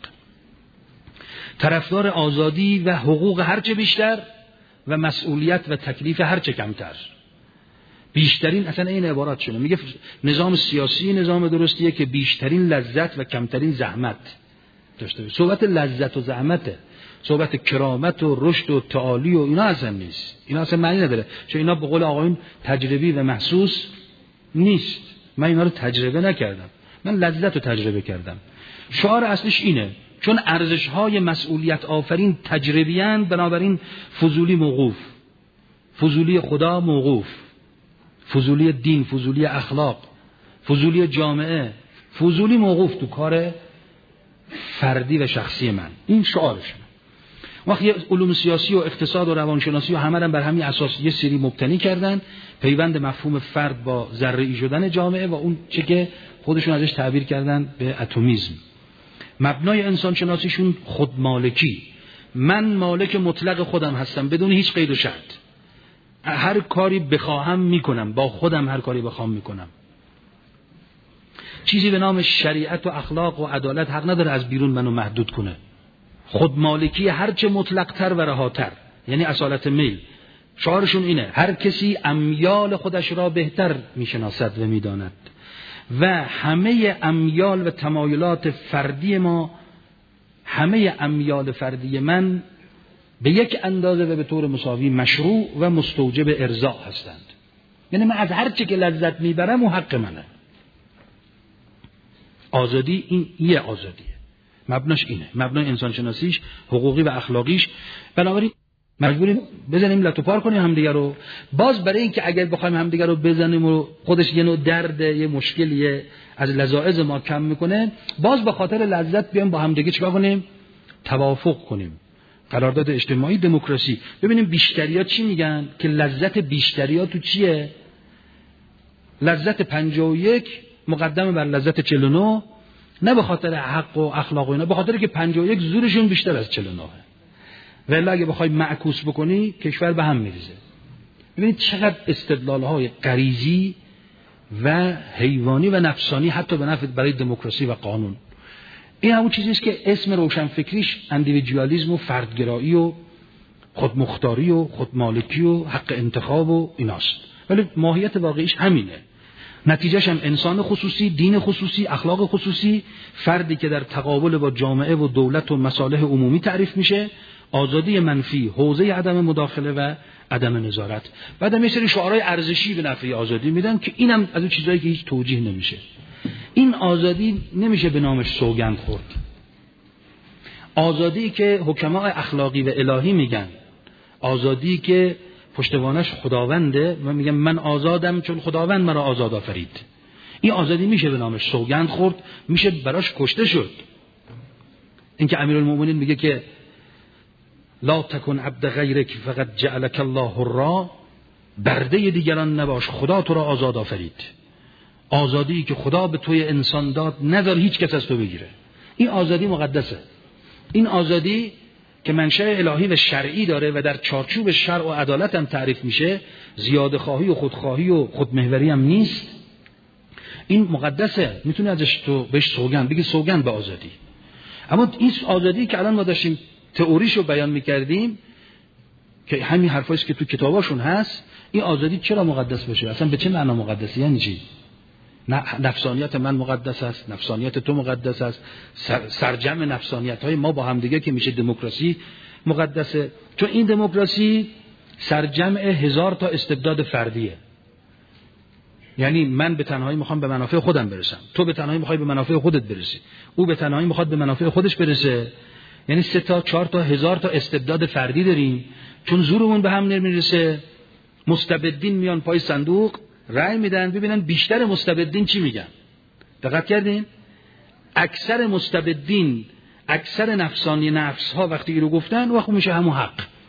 طرفدار آزادی و حقوق هرچه بیشتر و مسئولیت و تکلیف هرچه کمتر. بیشترین، اصلا این عبارات شونه، میگه نظام سیاسی نظام درستیه که بیشترین لذت و کمترین زحمت داشته باشه. صحبت لذت و زحمته، صحبت کرامت و رشد و تعالی و اینا اصلا نیست، اینا اصلا معنی نداره، چون اینا به قول آقایون تجربی و محسوس نیست. من اینا رو تجربه نکردم، من لذت رو تجربه کردم. شعار اصلش اینه، چون ارزش‌های مسئولیت آفرین تجربی‌اند، بنابراین فضولی موقوف، فضولی خدا موقوف، فضولی دین، فضولی اخلاق، فضولی جامعه، فضولی موقوف تو کار فردی و شخصی من. این شعارشه. وقتی علوم سیاسی و اقتصاد و روانشناسی و همه را بر همین اساس یه سری مبتنی کردن، پیوند مفهوم فرد با ذره‌ای شدن جامعه و اون چه که خودشون ازش تعبیر کردن به اتمیسم. مبنای انسان شناسیشون خودمالکی، من مالک مطلق خودم هستم بدون هیچ قید و شرط، هر کاری بخواهم میکنم، با خودم هر کاری بخوام میکنم. چیزی به نام شریعت و اخلاق و عدالت حق نداره از بیرون منو محدود کنه. خودمالکی هرچه مطلق‌تر و رهاتر، یعنی اصالت میل. شعارشون اینه، هر کسی امیال خودش را بهتر میشناسد و میداند و همه امیال و تمایلات فردی ما، همه امیال فردی من به یک اندازه و به طور مساوی مشروع و مستوجب ارضاء هستند. یعنی من از هر چی که لذت میبرم و حق منه. آزادی این یه آزادیه، مبناش اینه، مبنای انسان شناسیش، حقوقی و اخلاقیش. بنابراین مجبوریم بزنیم لتو پار کنیم همدیگه رو. باز برای این که اگر بخوایم همدیگه رو بزنیم و خودش یه نوع درد، یه مشکلیه از لذائذ ما کم میکنه، باز به خاطر لذت بیایم با همدیگه چیکار کنیم؟ توافق کنیم. قرارداد اجتماعی، دموکراسی. ببینیم بیشتری‌ها چی میگن که لذت بیشتری‌ها تو چیه؟ لذت 51 مقدم بر لذت 49، نه به خاطر حق و اخلاق و اینا، به خاطر که 51 زورشون بیشتر از 49. ولی اگه بخوای معکوس بکنی کشور به هم میریزه. ببینید چقدر استدلال‌های غریزی و حیوانی و نفسانی حتی به نفع برای دموکراسی و قانون. این همون چیزی است که اسم روشنفکریش اندیویدوالیسم و فردگرایی و خودمختاری و خودمالکی و حق انتخاب و ایناست، ولی ماهیت واقعیش همینه. نتیجهش هم انسان خصوصی، دین خصوصی، اخلاق خصوصی، فردی که در تقابل با جامعه و دولت و مصالح عمومی تعریف میشه، آزادی منفی، حوزه عدم مداخله و عدم نظارت. بعدم یه سری شعارهای ارزشی به نفع آزادی میدن که اینم از اون چیزایی که هیچ توجیه نمیشه. این آزادی نمیشه به نامش سوگند خورد. آزادی که حکما اخلاقی و الهی میگن، آزادی که پشتوانش خداونده و میگن من آزادم چون خداوند مرا آزاد آفرید، این آزادی میشه به نامش سوگند خورد، میشه براش کشته شد. اینکه امیرالمومنین میگه که لا تکن عبد غیرک فقط جعلک الله حرا، برده دیگران نباش خدا تو را آزاد آفرید. آزادی که خدا به توی انسان داد نذار هیچ کس از تو بگیره. این آزادی مقدسه. این آزادی که منشأ الهی و شرعی داره و در چارچوب شرع و عدالت هم تعریف میشه، زیاده خواهی و خودخواهی و خودمحوری هم نیست. این مقدسه، میتونی ازش تو بهش سوگند بگی، سوگند به آزادی. اما این آزادی که الان ما داشتیم تئوریشو بیان میکردیم که همین حرفاییه که تو کتاباشون هست، این آزادی چرا مقدس باشه؟ اصلا به چه معنا مقدسه؟ یعنی چی؟ نفسانیت من مقدس است، نفسانیت تو مقدس است، سرجم نفسانیت‌های ما با هم دیگه که میشه دموکراسی مقدسه. چون این دموکراسی سرجمع 1000 تا استبداد فردیه. یعنی من به تنهایی میخوام به منافع خودم برسم، تو به تنهایی میخوای به منافع خودت برسی، او به تنهایی میخواد به منافع خودش برسه. یعنی 3 تا 4 تا 1000 تا استبداد فردی داریم. چون زورمون به هم نمیرسه، مستبدین میان پای صندوق رأی میدن ببینن بیشتر مستبدین چی میگن. دقت کردین؟ اکثر مستبدین، اکثر نفسانی نفس ها وقتی اینو گفتن وقت میشه همون حق.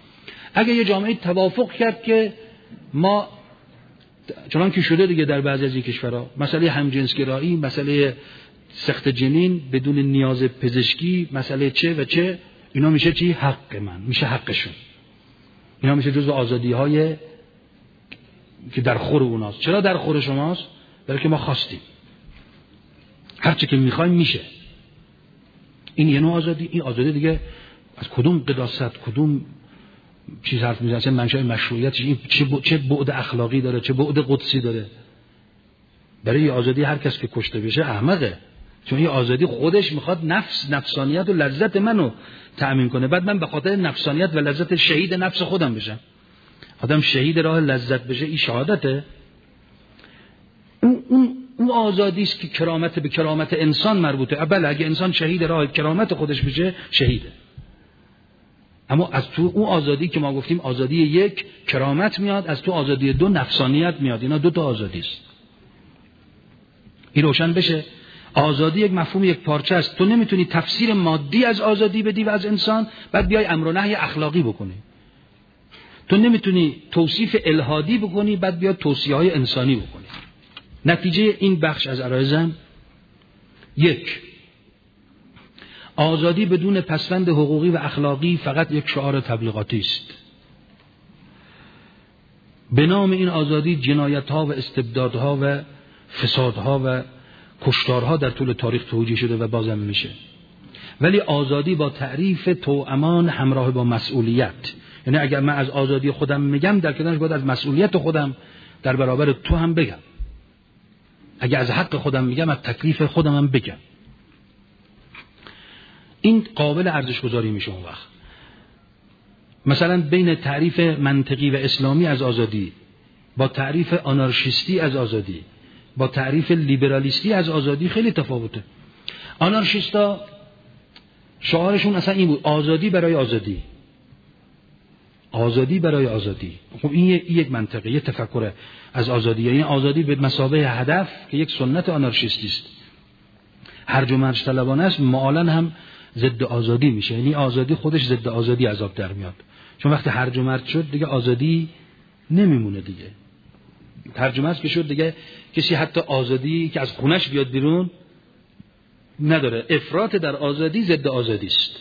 اگه یه جامعه توافق کرد که ما چنان که شده دیگه در بعضی از این کشورها، مسئله همجنسگرایی، مسئله سخت جنین بدون نیاز پزشکی، مسئله چه و چه، اینا میشه چی؟ حق من، میشه حقشون، اینا میشه جزو آزادی‌های که در خور اوناست. چرا در خور شماست؟ برای که ما خواستیم، هر چی که میخوایم میشه. این یه نوع آزادی. این آزادی دیگه از کدوم قداست، کدوم چیز حرف میزنه، اصلا منشأ مشروعیتش این چه بعد اخلاقی داره، چه بعد قدسی داره. برای آزادی هر کس که کشته بشه احمقه، چون این آزادی خودش میخواد نفسانیت و لذت منو تأمین کنه، بعد من به خاطر نفسانیت و لذت شهید نفس خودم بشم. آدم شهید راه لذت بشه، این شهادته. اون آزادی است که کرامت به کرامت انسان مربوطه. بله اگه انسان شهید راه کرامت خودش بشه شهیده، اما از تو اون آزادی که ما گفتیم آزادی یک کرامت میاد، از تو آزادی دو نفسانیت میاد. اینا دو تا آزادی است. این روشن بشه. آزادی یک مفهوم یک پارچه است. تو نمیتونی تفسیر مادی از آزادی بدی و از انسان بعد بیای امر و نهی اخلاقی بکنی. تو نمیتونی توصیف الهادی بکنی بعد بیای توصیه‌های انسانی بکنی. نتیجه این بخش از عرایزم: یک، آزادی بدون پسوند حقوقی و اخلاقی فقط یک شعار تبلیغاتی است. به نام این آزادی جنایت‌ها و استبدادها و فسادها و کشتارها در طول تاریخ توجیه شده و بازم میشه. ولی آزادی با تعریف توامان همراه با مسئولیت، یعنی اگر من از آزادی خودم میگم در کنارش باید از مسئولیت خودم در برابر تو هم بگم. اگر از حق خودم میگم از تکلیف خودم هم بگم. این قابل ارزش گذاری میشه اون وقت. مثلا بین تعریف منطقی و اسلامی از آزادی با تعریف آنارشیستی از آزادی با تعریف لیبرالیستی از آزادی خیلی تفاوته. آنارشیستا شعارشون اصلا این بود: آزادی برای آزادی، آزادی برای آزادی. خب این یک منطقه، یک تفکر از آزادی، یعنی آزادی به مثابه هدف که یک سنت آنارشیستی است. هرج و مرج طلبانه است، معالاً هم ضد آزادی میشه. یعنی آزادی خودش ضد آزادی از آب در میاد، چون وقتی هرج و مرج شد دیگه آزادی نمیمونه دیگه. هرج و مرج که شد دیگه کسی حتی آزادی که از خونش بیاد بیرون نداره. افراط در آزادی ضد آزادی است.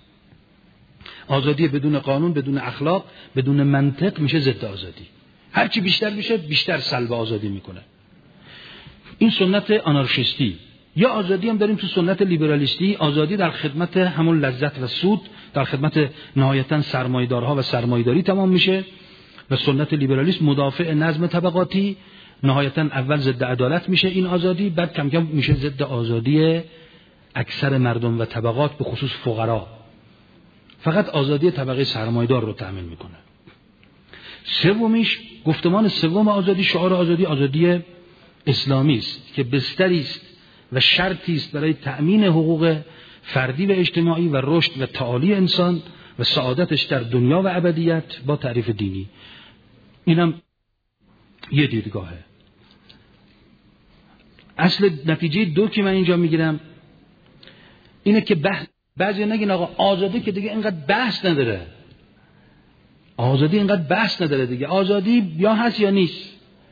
آزادی بدون قانون، بدون اخلاق، بدون منطق میشه ضد آزادی. هرچی بیشتر میشه بیشتر سلب آزادی میکنه. این سنت آنارشیستی. یا آزادی هم داریم تو سنت لیبرالیستی، آزادی در خدمت همون لذت و سود، در خدمت نهایتاً سرمایه‌دارها و سرمایه‌داری تمام میشه. و سنت لیبرالیسم مدافع نظم طبقاتی، نهایتاً اول ضد عدالت میشه این آزادی، بعد کم کم میشه ضد آزادی اکثر مردم و طبقات، به خصوص فقرا. فقط آزادی طبقه سرمایه‌دار رو تأمین میکنه. سومیش، گفتمان سوم آزادی، شعار آزادی، آزادی اسلامی است که بستری است و شرطی است برای تأمین حقوق فردی و اجتماعی و رشد و تعالی انسان و سعادتش در دنیا و ابدیت با تعریف دینی. اینم یه دیدگاهه. اصل نتیجه دو که من اینجا میگیرم اینه که بعضی نگین آقا آزادی که دیگه اینقدر بحث نداره. آزادی اینقدر بحث نداره دیگه. آزادی یا هست یا نیست.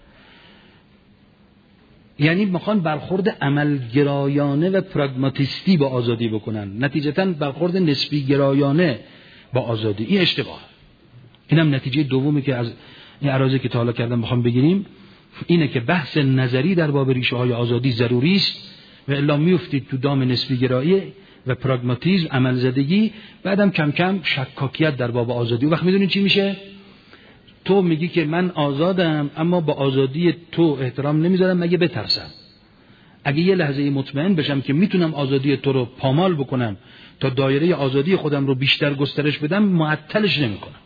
یعنی میخوان برخورد عملگرایانه و پراگماتیستی با آزادی بکنن، نتیجتاً برخورد نسبی گرایانه با آزادی. این اشتباه. اینم نتیجه دومی که از این عراضی که تا حالا کردم بخوام بگیریم، اینه که بحث نظری در باب ریشه های آزادی ضروری است و الا میافتید تو دام نسبی گرایی و پراگماتیسم، عمل زدگی، بعدم کم کم شکاکیت در باب آزادی. و وقت میدونید چی میشه؟ تو میگی که من آزادم اما با آزادی تو احترام نمیذارم مگه بترسم. اگه یه لحظه مطمئن بشم که میتونم آزادی تو رو پامال بکنم تا دایره آزادی خودم رو بیشتر گسترش بدم، معطلش نمیکنم.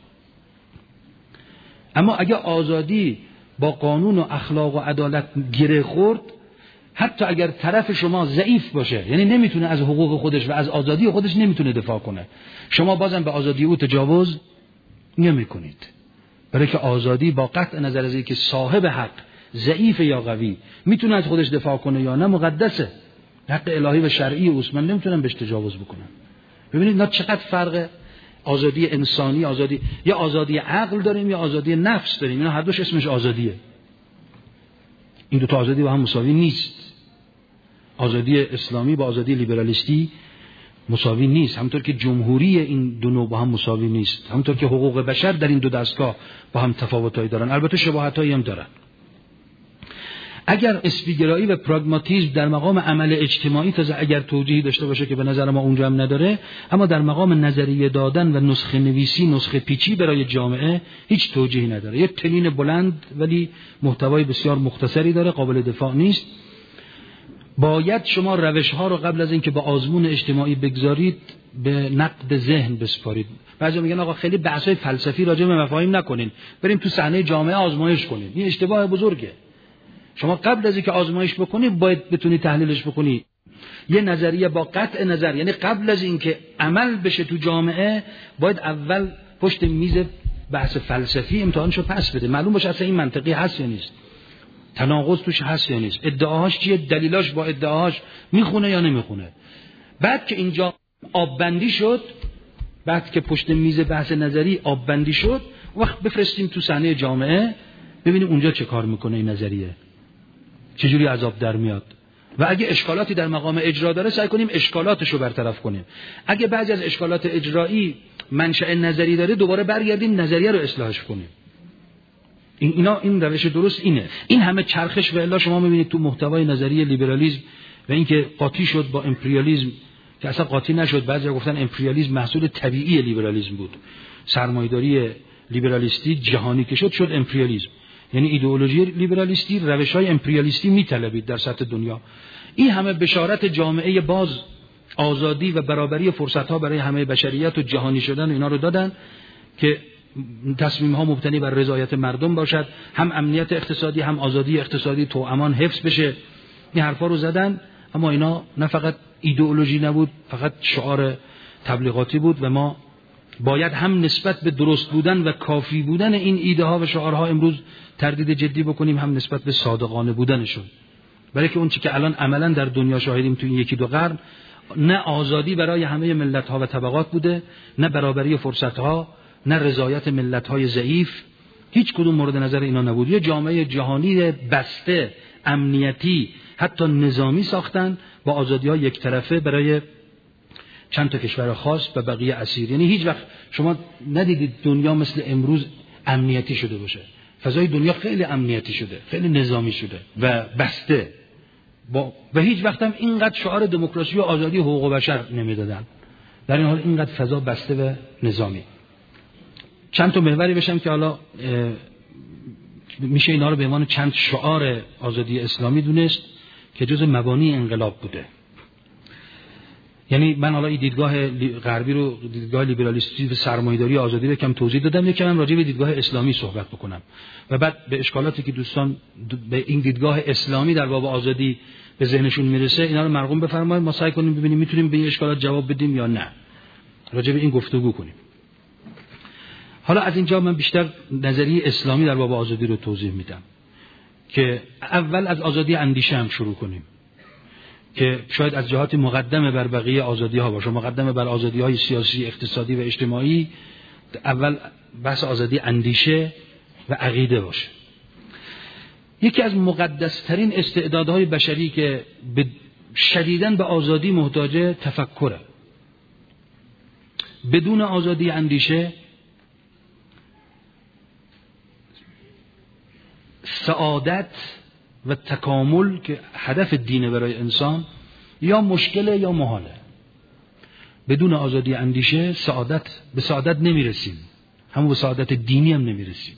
اما اگه آزادی با قانون و اخلاق و عدالت گره خورد، حتی اگر طرف شما ضعیف باشه، یعنی نمیتونه از حقوق خودش و از آزادی خودش نمیتونه دفاع کنه، شما بازم به آزادی او تجاوز نمیکنید. برای که آزادی با قطع نظر از اینکه صاحب حق ضعیف یا قوی میتونه از خودش دفاع کنه یا نه، مقدسه. حق الهی و شرعی اوست، من نمیتونم بهش تجاوز بکنم. ببینید نه چقدر فرقه. آزادی انسانی، یا آزادی عقل داریم یا آزادی نفس داریم. اینا هر دوش اسمش آزادیه. این دو تا آزادی با هم مساوی نیست. آزادی اسلامی با آزادی لیبرالیستی مساوی نیست، همونطور که جمهوری این دو نوع با هم مساوی نیست، همونطور که حقوق بشر در این دو دستگاه با هم تفاوتایی دارن، البته شباهتایی هم دارن. اگر اسپیگرایی و پراگماتیسم در مقام عمل اجتماعی تازه اگر توجیهی داشته باشه که به نظر ما اونجا هم نداره، اما در مقام نظریه دادن و نسخه نویسی، نسخه پیچی برای جامعه هیچ توجیهی نداره. یک تنین بلند ولی محتوای بسیار مختصری داره، قابل دفاع نیست. باید شما روش‌ها رو قبل از اینکه با آزمون اجتماعی بگذارید به نقد ذهن بسپارید. بعضی میگن آقا خیلی بحث‌های فلسفی راجع به مفاهیم نکنین، بریم تو صحنه جامعه آزمایش کنین. این اشتباه بزرگه. شما قبل از اینکه آزمایش بکنی باید بتونی تحلیلش بکنی. یه نظریه با قطع نظر، یعنی قبل از اینکه عمل بشه تو جامعه باید اول پشت میز بحث فلسفی امتحانشو پس بده، معلوم باشه اصلا این منطقی هست یا نیست، تناقض توش هست یا نیست، ادعاهاش چیه، دلیلاش با ادعاهاش میخونه یا نمیخونه. بعد که اینجا آب بندی شد، بعد که پشت میز بحث نظری آب بندی شد، وقت بفرستیم تو صحنه جامعه ببینیم اونجا چه کار میکنه این نظریه، چجوری عذاب در میاد، و اگه اشکالاتی در مقام اجرا داره سعی کنیم اشکالاتشو برطرف کنیم. اگه بعضی از اشکالات اجرایی منشأ نظری داره دوباره برگردیم نظریه رو اصلاحش کنیم. این روش درست اینه. این همه چرخش و الا شما میبینید تو محتوای نظریه لیبرالیسم و اینکه قاطی شد با امپریالیسم که اصلا قاطی نشد. بعضیا گفتن امپریالیسم محصول طبیعی لیبرالیسم بود، سرمایه‌داری لیبرالیستی جهانی که شد امپریالیسم، یعنی ایدئولوژی لیبرالیستی روش‌های امپریالیستی میطلبید در سطح دنیا. این همه بشارت جامعه باز، آزادی و برابری فرصت‌ها برای همه بشریت و جهانی شدن اینا رو دادن که تصمیم‌ها مبتنی بر رضایت مردم باشد، هم امنیت اقتصادی هم آزادی اقتصادی توامان حفظ بشه. این حرفا رو زدن، اما اینا نه فقط ایدئولوژی نبود، فقط شعار تبلیغاتی بود و ما باید هم نسبت به درست بودن و کافی بودن این ایده ها و شعارها امروز تردید جدی بکنیم، هم نسبت به صادقانه بودنشون. برای که اون چیزی که الان عملاً در دنیا شاهدیم تو این 1-2 قرن، نه آزادی برای همه ملت ها و طبقات بوده، نه برابری فرصت ها، نه رضایت ملت های ضعیف، هیچ کدوم مورد نظر اینا نبود. یه جامعه جهانی بسته، امنیتی، حتی نظامی ساختن با آزادی ها یک طرفه برای چند تا کشور خاص و بقیه اسیر. یعنی هیچ وقت شما ندیدید دنیا مثل امروز امنیتی شده باشه. فضای دنیا خیلی امنیتی شده، خیلی نظامی شده و بسته، و هیچ وقت هم اینقدر شعار دموکراسی و آزادی و حقوق بشر نمیدادن. در این حال اینقدر فضا بسته و نظامی. چند تا محوری بشم که حالا میشه اینا رو به عنوان چند شعار آزادی اسلامی دونست که جز مبانی انقلاب بوده. یعنی من حالا این دیدگاه غربی رو، دیدگاه لیبرالیستی و سرمایه‌داری آزادی رو کم توضیح دادم، یکم راجع به دیدگاه اسلامی صحبت بکنم و بعد به اشکالاتی که دوستان به این دیدگاه اسلامی در باب آزادی به ذهنشون میرسه اینا رو مرقوم بفرمایید، ما سعی کنیم ببینیم میتونیم به این اشکالات جواب بدیم یا نه، راجع به این گفتگو کنیم. حالا از اینجا من بیشتر نظریه اسلامی در باب آزادی رو توضیح میدم که اول از آزادی اندیشه هم شروع کنیم که شاید از جهات مقدمه بر بقیه آزادی ها باشه، مقدمه بر آزادی های سیاسی، اقتصادی و اجتماعی. اول بحث آزادی اندیشه و عقیده باشه. یکی از مقدسترین استعدادهای بشری که شدیداً به آزادی محتاج تفکره. بدون آزادی اندیشه سعادت و تکامل که هدف دینه برای انسان یا مشکله یا محاله. بدون آزادی اندیشه به سعادت نمیرسیم، همون به سعادت دینی هم نمیرسیم.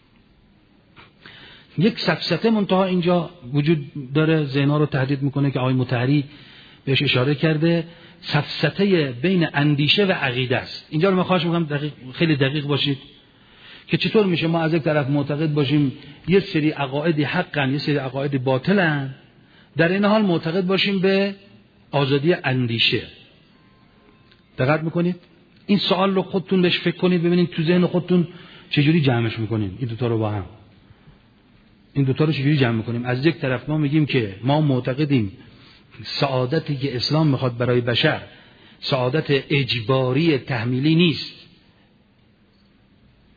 یک سفسطه منتها اینجا وجود داره، ذهن‌ها رو تهدید میکنه که آقای مطهری بهش اشاره کرده، سفسطه بین اندیشه و عقیده است. اینجا رو من خواهش میکنم خیلی دقیق باشید که چطور میشه ما از یک طرف معتقد باشیم یه سری عقاید حقن، یه سری عقاید باطلن، در این حال معتقد باشیم به آزادی اندیشه. دقت میکنید؟ این سوال رو خودتون بهش فکر کنید، ببینید تو ذهن خودتون چجوری جمعش میکنید این دوتا رو با هم. این دوتا رو چجوری جمع میکنیم؟ از یک طرف ما میگیم که ما معتقدیم سعادتی که اسلام میخواد برای بشر سعادت اجباری تحمیلی نیست،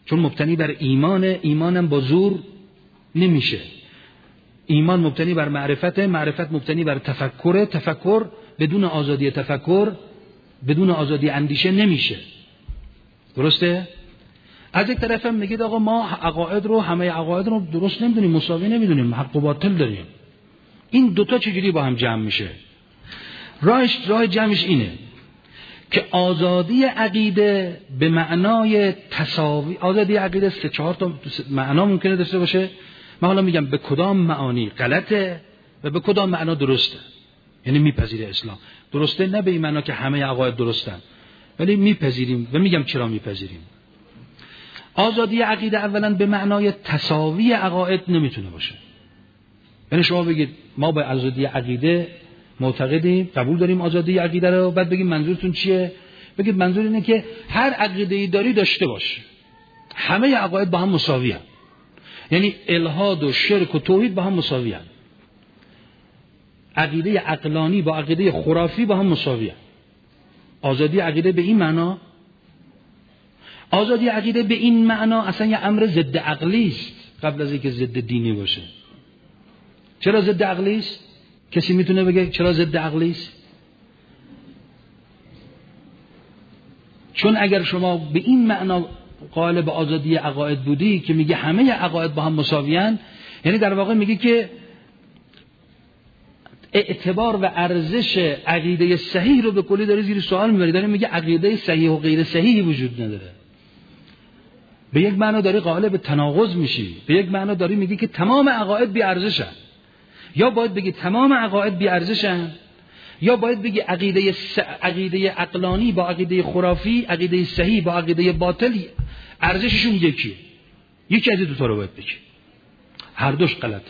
چون مبتنی بر ایمانم با زور نمیشه. ایمان مبتنی بر معرفت مبتنی بر تفکر بدون آزادی تفکر، بدون آزادی اندیشه نمیشه. درسته؟ از یک طرف هم میگید آقا ما همه عقاید رو درست نمیدونیم، مساوی نمیدونیم، حق و باطل داریم. این دوتا چجوری با هم جمع میشه؟ راه جمعش اینه که آزادی عقیده به معنای تساوی، آزادی عقیده 3-4 تا معنا ممکنه داشته باشه. من حالا میگم به کدام معانی غلطه و به کدام معنا درسته. یعنی میپذیره اسلام درسته، نه به این معنا که همه عقاید درستن، ولی میپذیریم و میگم چرا میپذیریم. آزادی عقیده اولا به معنای تساوی عقاید نمیتونه باشه. یعنی شما بگید ما به آزادی عقیده معتقدیم، قبول داریم آزادی عقیده رو، بعد بگید منظورتون چیه؟ بگید منظور اینه که هر عقیده‌ای داری داشته باش. همه عقاید با هم مساوی هستند. یعنی الحاد و شرک و توحید با هم مساوی هستند. عقیده عقلانی با عقیده خرافی با هم مساوی هستند. آزادی عقیده به این معنا، آزادی عقیده به این معنا اصلا یه امر ضد عقلی است قبل از اینکه ضد دینی باشه. چرا ضد عقلی است؟ کسی میتونه بگه چرا ضد عقلی است؟ چون اگر شما به این معنا قائل به آزادی عقاید بودی که میگه همه عقاید با هم مساویان، یعنی در واقع میگه که اعتبار و ارزش عقیده صحیح رو به کلی داره زیر سوال میبری. داره میگه عقیده صحیح و غیر صحیحی وجود نداره. به یک معنا داری قائل به تناقض میشی، به یک معنا داری میگی که تمام عقاید بی ارزشن. یا باید بگی تمام عقاید بی ارزشن، یا باید بگی عقیده عقلانی با عقیده خرافی، عقیده صحیح با عقیده باطل ارزششون یکیه. یکی از این دو تا رو باید بگی. هر دوش غلطه.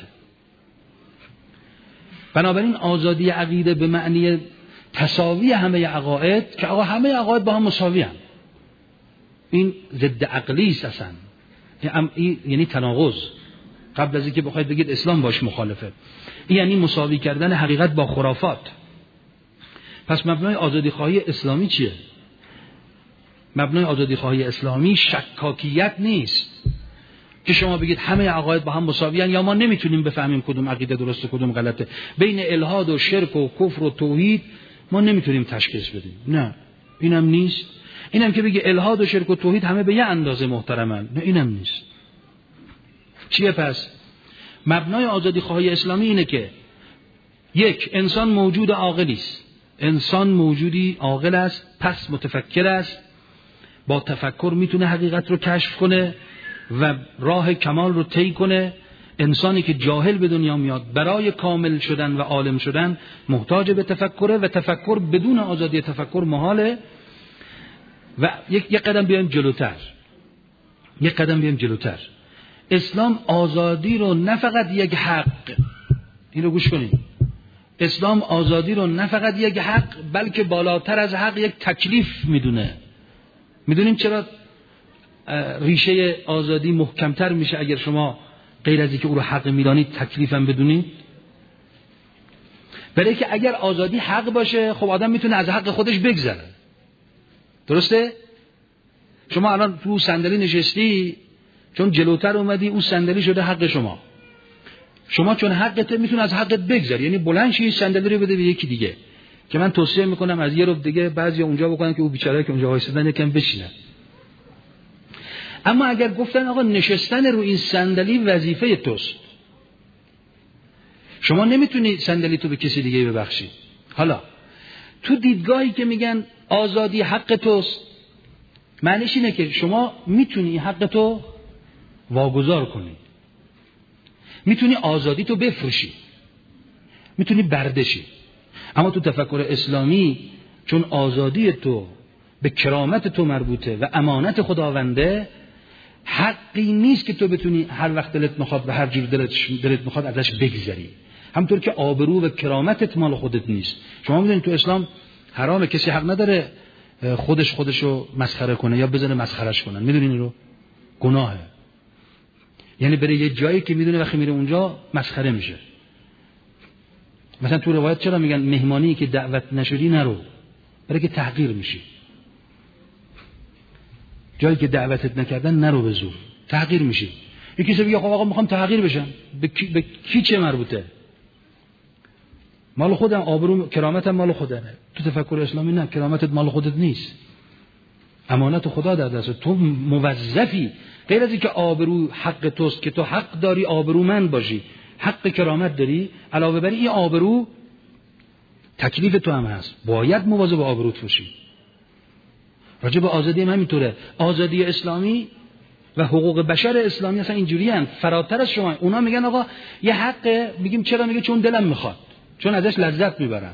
بنابراین آزادی عقیده به معنی تساوی همه عقاید، که آقا همه عقاید با هم مساوی هم، این ضد عقلی است اصلا. یعنی تناقض. قبل از اینکه بخواید بگید اسلام باش مخالفه، این یعنی مساوی کردن حقیقت با خرافات. پس مبنای آزادی خواهی اسلامی چیه؟ مبنای آزادی خواهی اسلامی شکاکیت نیست که شما بگید همه عقاید با هم مساویان یا ما نمیتونیم بفهمیم کدوم عقیده درسته کدوم غلطه. بین الحاد و شرک و کفر و توحید ما نمیتونیم تشخیص بدیم. نه، اینم نیست. اینم که بگی الحاد و شرک و توحید همه به یه اندازه محترمن، نه اینم نیست. چیه پس؟ مبنای آزادی خواهی اسلامی اینه که یک، انسان موجود عاقلی است. انسان موجودی عاقل است، پس متفکر است، با تفکر میتونه حقیقت رو کشف کنه و راه کمال رو طی کنه. انسانی که جاهل به دنیا میاد برای کامل شدن و عالم شدن محتاج به تفکره و تفکر بدون آزادی تفکر محاله. و یک قدم بیایم جلوتر. اسلام آزادی رو نه فقط یک حق، اینو گوش کنید، اسلام آزادی رو نه فقط یک حق بلکه بالاتر از حق یک تکلیف میدونه. میدونیم چرا ریشه آزادی محکمتر میشه اگر شما غیر از اینکه او رو حق میدانید تکلیفم بدونید؟ برای که اگر آزادی حق باشه خب آدم میتونه از حق خودش بگذره. درسته؟ شما الان تو صندلی نشستی، چون جلوتر اومدی اون صندلی شده حق شما. شما چون حقته میتونه از حقت بگذری، یعنی بلند شی صندلی رو بده به یکی دیگه. که من توصیه میکنم از یه رو دیگه بعضیا اونجا بکنن که او بیچاره که اونجا وایسادن یکم بشینه. اما اگر گفتن آقا نشستن رو این صندلی وظیفه توست، شما نمیتونی صندلی تو به کسی دیگه ببخشی. حالا تو دیدگاهی که میگن آزادی حق توست، معنیش اینه که شما میتونی حق تو واگذار کنی، میتونی آزادی تو بفروشی، میتونی بردشی. اما تو تفکر اسلامی چون آزادی تو به کرامت تو مربوطه و امانت خداونده، حقی نیست که تو بتونی هر وقت دلت میخواد و هر جور دلت میخواد ازش بگذری. همونطور که آبرو و کرامتت مال خودت نیست. شما میدونید تو اسلام حرامه، کسی حق نداره خودشو مسخره کنه یا بزنه مسخرش کنن. میدونین رو؟ گناهه. یعنی بره یه جایی که میدونه وقتی میره اونجا مسخره میشه. مثلا تو روایت چرا میگن مهمانی که دعوت نشدی نرو؟ برای که تحقیر میشی. جایی که دعوتت نکردن نرو به زور، تحقیر میشی. یکی کسی بگه آقا میخوام تحقیر بشم، به کی چه مربوطه؟ مال خودم، آبرو کرامتم مال خودمه. تو تفکر اسلامی نه، کرامتت مال خودت نیست، امانت خدا در دست تو، موظفی. غیر از اینکه آبرو حق توست که تو حق داری آبرومند باشی، حق کرامت داری، علاوه بر این آبرو تکلیف تو هم هست، باید مواظب آبروت باشی. راجع به آزادی هم همینطوره. آزادی اسلامی و حقوق بشر اسلامی اصلا اینجوری هستند، فراتر از شما. اونا میگن آقا یه حقه، میگیم چرا؟ میگه چون دلم میخواد، چون ازش لذت میبرم.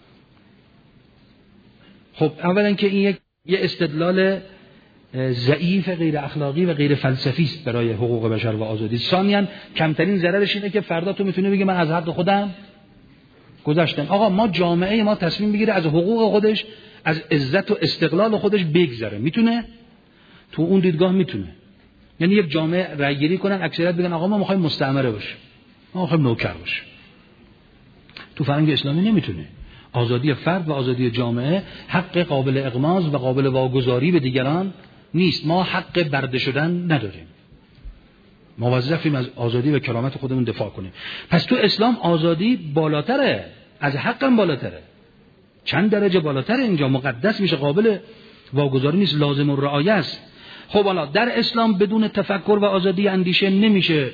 خب اولا که این یه استدلال ضعیف، غیر اخلاقی و غیر فلسفی است برای حقوق بشر و آزادی. ثانیاً کمترین ضررش اینه که فردا تو میتونی بگی من از حق خودم گذشتم. آقا ما جامعه ما تصمیم بگیره از حقوق خودش، از عزت و استقلال خودش بگذره، میتونه؟ تو اون دیدگاه میتونه. یعنی یک جامعه رأی گیری کنن، اکثریت بگن آقا ما میخوایم مستعمره باشیم، ما میخوایم نوکر باشیم. تو فرهنگ اسلامی نمیتونه. آزادی فرد و آزادی جامعه حق قابل اغماض و قابل واگذاری به دیگران نیست. ما حق برده شدن نداریم، موظفیم از آزادی و کرامت خودمون دفاع کنیم. پس تو اسلام آزادی بالاتره، از حقم بالاتره، چند درجه بالاتره. اینجا مقدس میشه، قابل واگذاری نیست، لازم الرعایه است. خب حالا در اسلام بدون تفکر و آزادی اندیشه نمیشه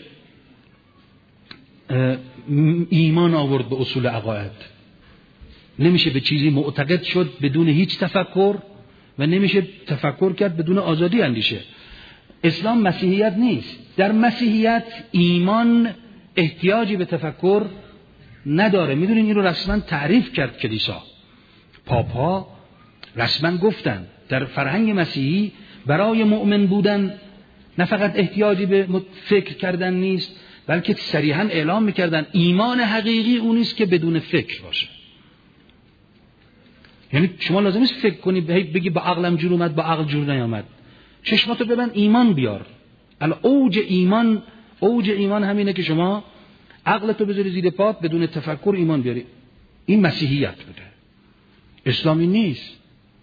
ایمان آورد به اصول عقاید، نمیشه به چیزی معتقد شد بدون هیچ تفکر و نمیشه تفکر کرد بدون آزادی اندیشه. اسلام مسیحیت نیست. در مسیحیت ایمان احتیاجی به تفکر نداره. میدونین این رو رسما تعریف کرد کلیسا، پاپا رسما گفتن در فرهنگ مسیحی برای مؤمن بودن نه فقط احتیاجی به فکر کردن نیست، بلکه صریحا اعلام میکردن ایمان حقیقی اون نیست که بدون فکر باشه. یعنی شما لازم نیست فکر کنی بگی با عقلم جور اومد با عقل جور نیامد، چشماتو ببند ایمان بیار. اوج ایمان همینه که شما عقلتو بذاری زیر پات، بدون تفکر ایمان بیاری. این مسیحیت بوده، اسلامی نیست.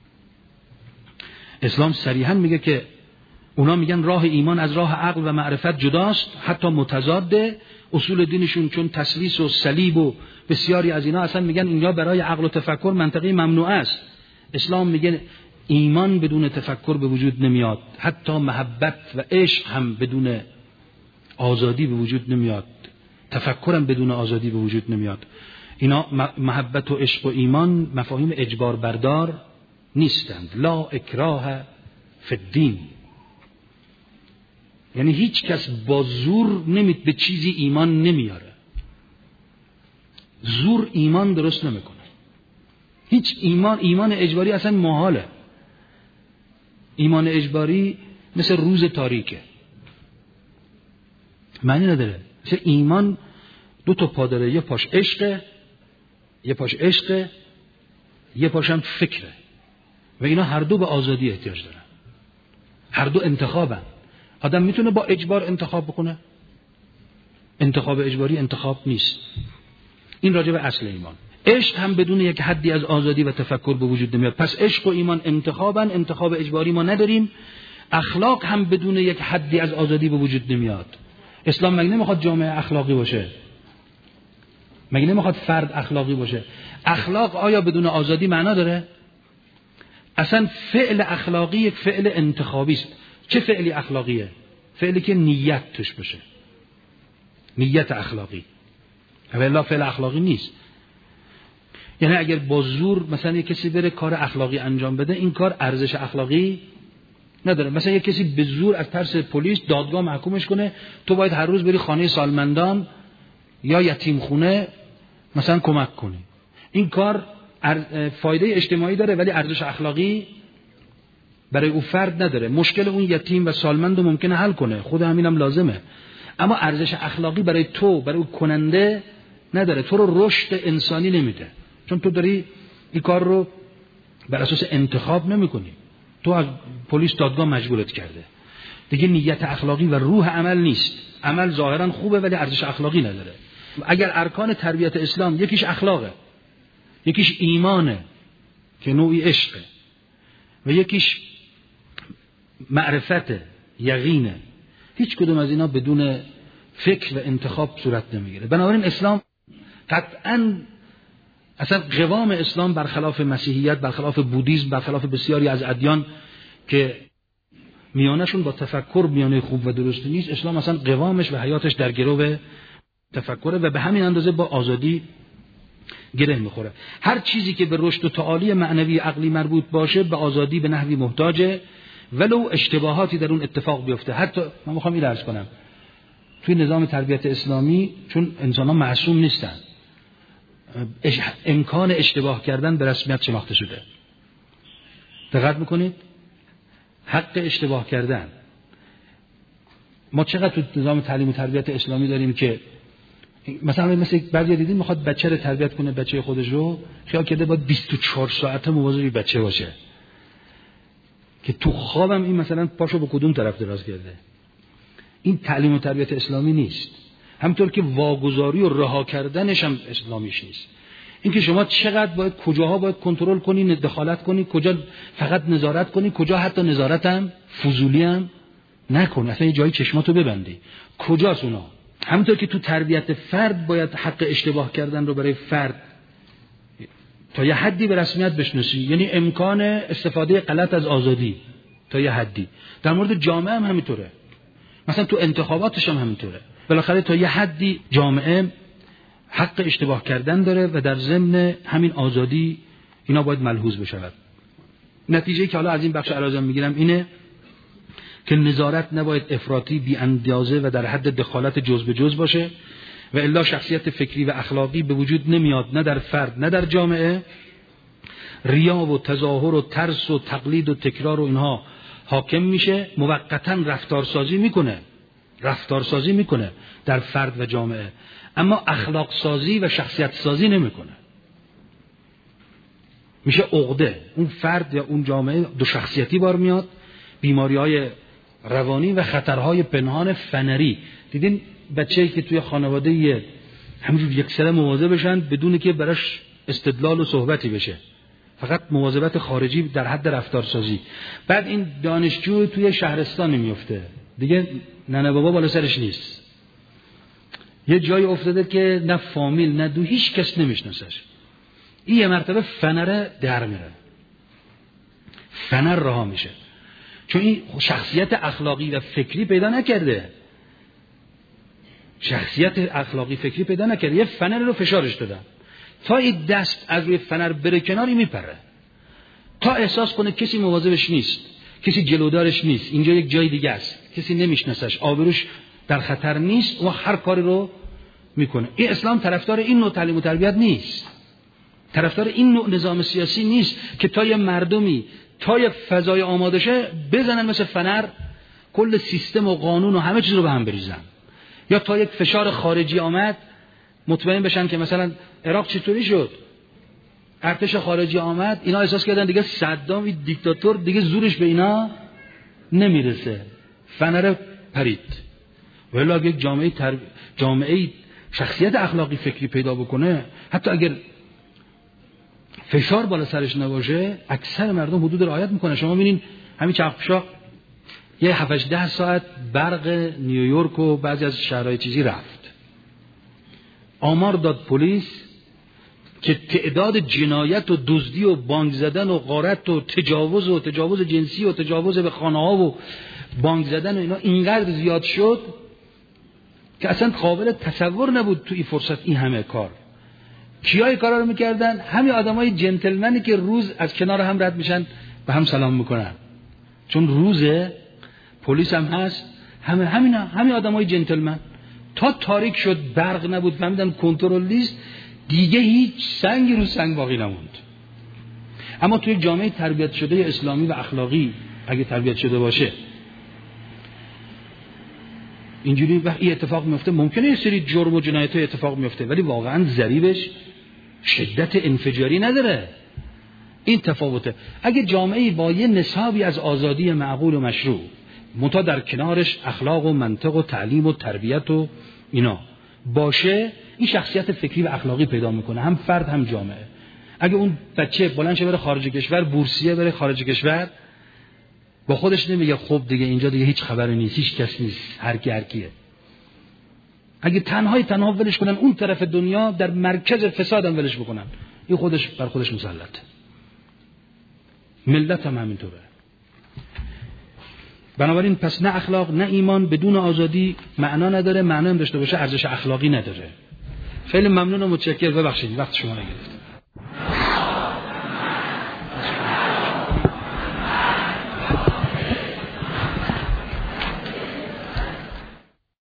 اسلام صریحا میگه که اونا میگن راه ایمان از راه عقل و معرفت جداست، حتی متضاده. اصول دینشون چون تسلیس و صلیب و بسیاری از اینا اصلا میگن اینجا برای عقل و تفکر منطقی ممنوع است. اسلام میگه ایمان بدون تفکر به وجود نمیاد، حتی محبت و عشق هم بدون آزادی به وجود نمیاد، تفکر هم بدون آزادی به وجود نمیاد. اینا محبت و عشق و ایمان مفاهیم اجبار بردار نیستند. لا اکراه فی الدین، یعنی هیچ کس با زور به چیزی ایمان نمیاره. زور ایمان درست نمیکنه. هیچ ایمان اجباری اصلا محاله. ایمان اجباری مثل روز تاریکه، معنی نداره. مثل ایمان دو تا پا داره، یه پاش عشقه، یه پاش هم فکره و اینا هر دو به آزادی احتیاج دارن، هر دو انتخابن. آدم میتونه با اجبار انتخاب بکنه؟ انتخاب اجباری انتخاب نیست. این راجع به اصل ایمان. عشق هم بدون یک حدی از آزادی و تفکر به وجود نمیاد. پس عشق و ایمان انتخابن، انتخاب اجباری ما نداریم. اخلاق هم بدون یک حدی از آزادی به وجود نمیاد. اسلام مگه نمیخواد جامعه اخلاقی باشه؟ مگه نمیخواد فرد اخلاقی باشه؟ اخلاق آیا بدون آزادی معنا داره؟ اصلا فعل اخلاقی یک فعل انتخابی است. چه فعلی اخلاقیه؟ فعلی که نیت توش باشه، نیت اخلاقی. اولا فعل اخلاقی نیست. یعنی اگر با زور مثلا یک کسی بره کار اخلاقی انجام بده، این کار ارزش اخلاقی نداره. مثلا یک کسی به زور از ترس پلیس دادگاه محکومش کنه، تو باید هر روز بری خانه سالمندان یا یتیم خونه مثلا کمک کنی. این کار فایده اجتماعی داره ولی ارزش اخلاقی برای او فرد نداره. مشکل اون یتیم و سالمند رو ممکنه حل کنه، خود همینم لازمه، اما ارزش اخلاقی برای تو، برای او کننده نداره. تو رو رشد انسانی نمیده، چون تو داری این کار رو بر اساس انتخاب نمی‌کنی. تو از پلیس دادگاه مجبورت کرده. دیگه نیت اخلاقی و روح عمل نیست. عمل ظاهرا خوبه ولی ارزش اخلاقی نداره. اگر ارکان تربیت اسلام یکیش اخلاقه، یکیش ایمانه که نوعی عشقه و یکیش معرفت، یقینه. هیچ کدوم از اینا بدون فکر و انتخاب صورت نمیگیره. بنابراین اسلام قطعاً اصلا قوام اسلام برخلاف مسیحیت، برخلاف بودیسم، برخلاف بسیاری از ادیان که میانشون با تفکر میانه خوب و درست نیست، اسلام اصلا قوامش و حیاتش در گرو تفکره و به همین اندازه با آزادی گره میخوره. هر چیزی که به رشد و تعالی معنوی عقلی مربوط باشه به آزادی به نحوی محتاجه، ولو اشتباهاتی در اون اتفاق بیفته. حتی من میخوام این عرض کنم توی نظام تربیت اسلامی، چون انسان‌ها معصوم نیستن، امکان اشتباه کردن به رسمیت شناخته شده. دقت میکنید؟ حق اشتباه کردن. ما چقدر تو نظام تعلیم و تربیت اسلامی داریم که مثلا بعضی دیدین میخواد بچه رو تربیت کنه، بچه خودش رو خیال کرده باید 24 ساعت مواظب بچه باشه که تو خوابم این مثلا پاشو به کدوم طرف دراز کرده. این تعلیم و تربیت اسلامی نیست. همطور که واگذاری و رها کردنش هم اسلامیش نیست. این که شما چقدر باید، کجاها باید کنترل کنی، دخالت کنی، کجا فقط نظارت کنی، کجا حتی نظارت هم فضولی هم نکنی، اصلا یه جایی چشماتو ببندی، کجاست اونا. همونطور که تو تربیت فرد باید حق اشتباه کردن رو برای فرد تا یه حدی به رسمیت بشناسی، یعنی امکان استفاده غلط از آزادی تا یه حدی. در مورد جامعه هم همینطوره، مثلا تو انتخاباتش هم همینطوره. بالاخره تا یه حدی جامعه حق اشتباه کردن داره و در ضمن همین آزادی اینا باید ملحوظ بشود. نتیجه که حالا از این بخش علازم میگیرم اینه که نظارت نباید افراطی، بی اندازه و در حد دخالت جز به جز باشه و الا شخصیت فکری و اخلاقی به وجود نمیاد، نه در فرد نه در جامعه. ریا و تظاهر و ترس و تقلید و تکرار و اینها حاکم میشه، موقتاً رفتارسازی میکنه در فرد و جامعه، اما اخلاق سازی و شخصیت سازی نمیکنه. میشه عقده، اون فرد یا اون جامعه دو شخصیتی بار میاد، بیماری‌های روانی و خطرهای پنهان فنری. دیدین بچه‌ای که توی خانواده همینجور یکسره مواظب بشن بدون که براش استدلال و صحبتی بشه، فقط مواظبت خارجی در حد رفتارسازی. بعد این دانشجو توی شهرستان میفته، دیگه ننه بابا بالا سرش نیست، یه جایی افتاده که نه فامیل نه دو هیچ کس نمیشناسش. این یه مرتبه فنره در میره، فنر رها میشه، چون این شخصیت اخلاقی و فکری پیدا نکرده. یه فنر رو فشارش دادن تا این دست از روی فنر بره کناری میپره، تا احساس کنه کسی مواظبش نیست، کسی جلودارش نیست، اینجا یک جای دیگه است، کسی نمیشناسش، آبروش در خطر نیست و هر کاری رو میکنه. این اسلام طرفدار این نوع تعلیم و تربیت نیست، طرفدار این نوع نظام سیاسی نیست که تا یه مردمی تا یه فضای آماده شه بزنن مثل فنر کل سیستم و قانون و همه چیز رو به هم بریزن، یا تا یک فشار خارجی آمد مطمئن بشن که مثلا عراق چطوری شد، ارتش خارجی آمد، اینا احساس کردن دیگه صدام این دیکتاتور دیگه زورش به اینا نمیرسه، فنر پرید. ولی اگه جامعه شخصیت اخلاقی فکری پیدا بکنه، حتی اگر فشار بالا سرش نباشه، اکثر مردم حدود رعایت میکنه. شما ببینین همین چند پیشا یه 7-10 ساعت برق نیویورک و بعضی از شهرهای چیزی رفت، آمار داد پلیس که تعداد جنایت و دزدی و بانک زدن و غارت و تجاوز جنسی و تجاوز به خانه ها و بانک زدن و اینا اینقدر زیاد شد که اصلا قابل تصور نبود تو این فرصت این همه کار. کیای کارا رو میکردن؟ همین آدمای جنتلمنی که روز از کنار هم رد میشن به هم سلام میکنن، چون روزه پلیس هم هست، همین آدمای جنتلمن. تا تاریک شد، برق نبود، فهمیدن کنترل نیست، دیگه هیچ سنگی رو سنگ باقی نموند. اما توی جامعه تربیت شده اسلامی و اخلاقی اگه تربیت شده باشه، اینجوری وقتی اتفاق میفته ممکنه یه سری جرم و جنایت اتفاق میفته، ولی واقعا ضریبش شدت انفجاری نداره. این تفاوته. اگه جامعه با یه نصابی از آزادی معقول و مشروع، منتها در کنارش اخلاق و منطق و تعلیم و تربیت و اینا باشه، این شخصیت فکری و اخلاقی پیدا میکنه، هم فرد هم جامعه. اگه اون بچه بلند شه بره خارج کشور، بورسیه بره خارج کشور، با خودش نمیگه خب دیگه اینجا دیگه هیچ خبری نیست، هیچ کس نیست، هر کی هر کیه. اگه تنها ولش کنن اون طرف دنیا، در مرکز فساد هم ولش بکنن، این خودش بر خودش مسلطه. ملت هم همینطوره. بنابراین پس نه اخلاق نه ایمان بدون آزادی معنا نداره، معنا هم داشته باشه ارزش اخلاقی نداره. خیلی ممنون و متشکرم، ببخشید وقت شما رو گرفتم.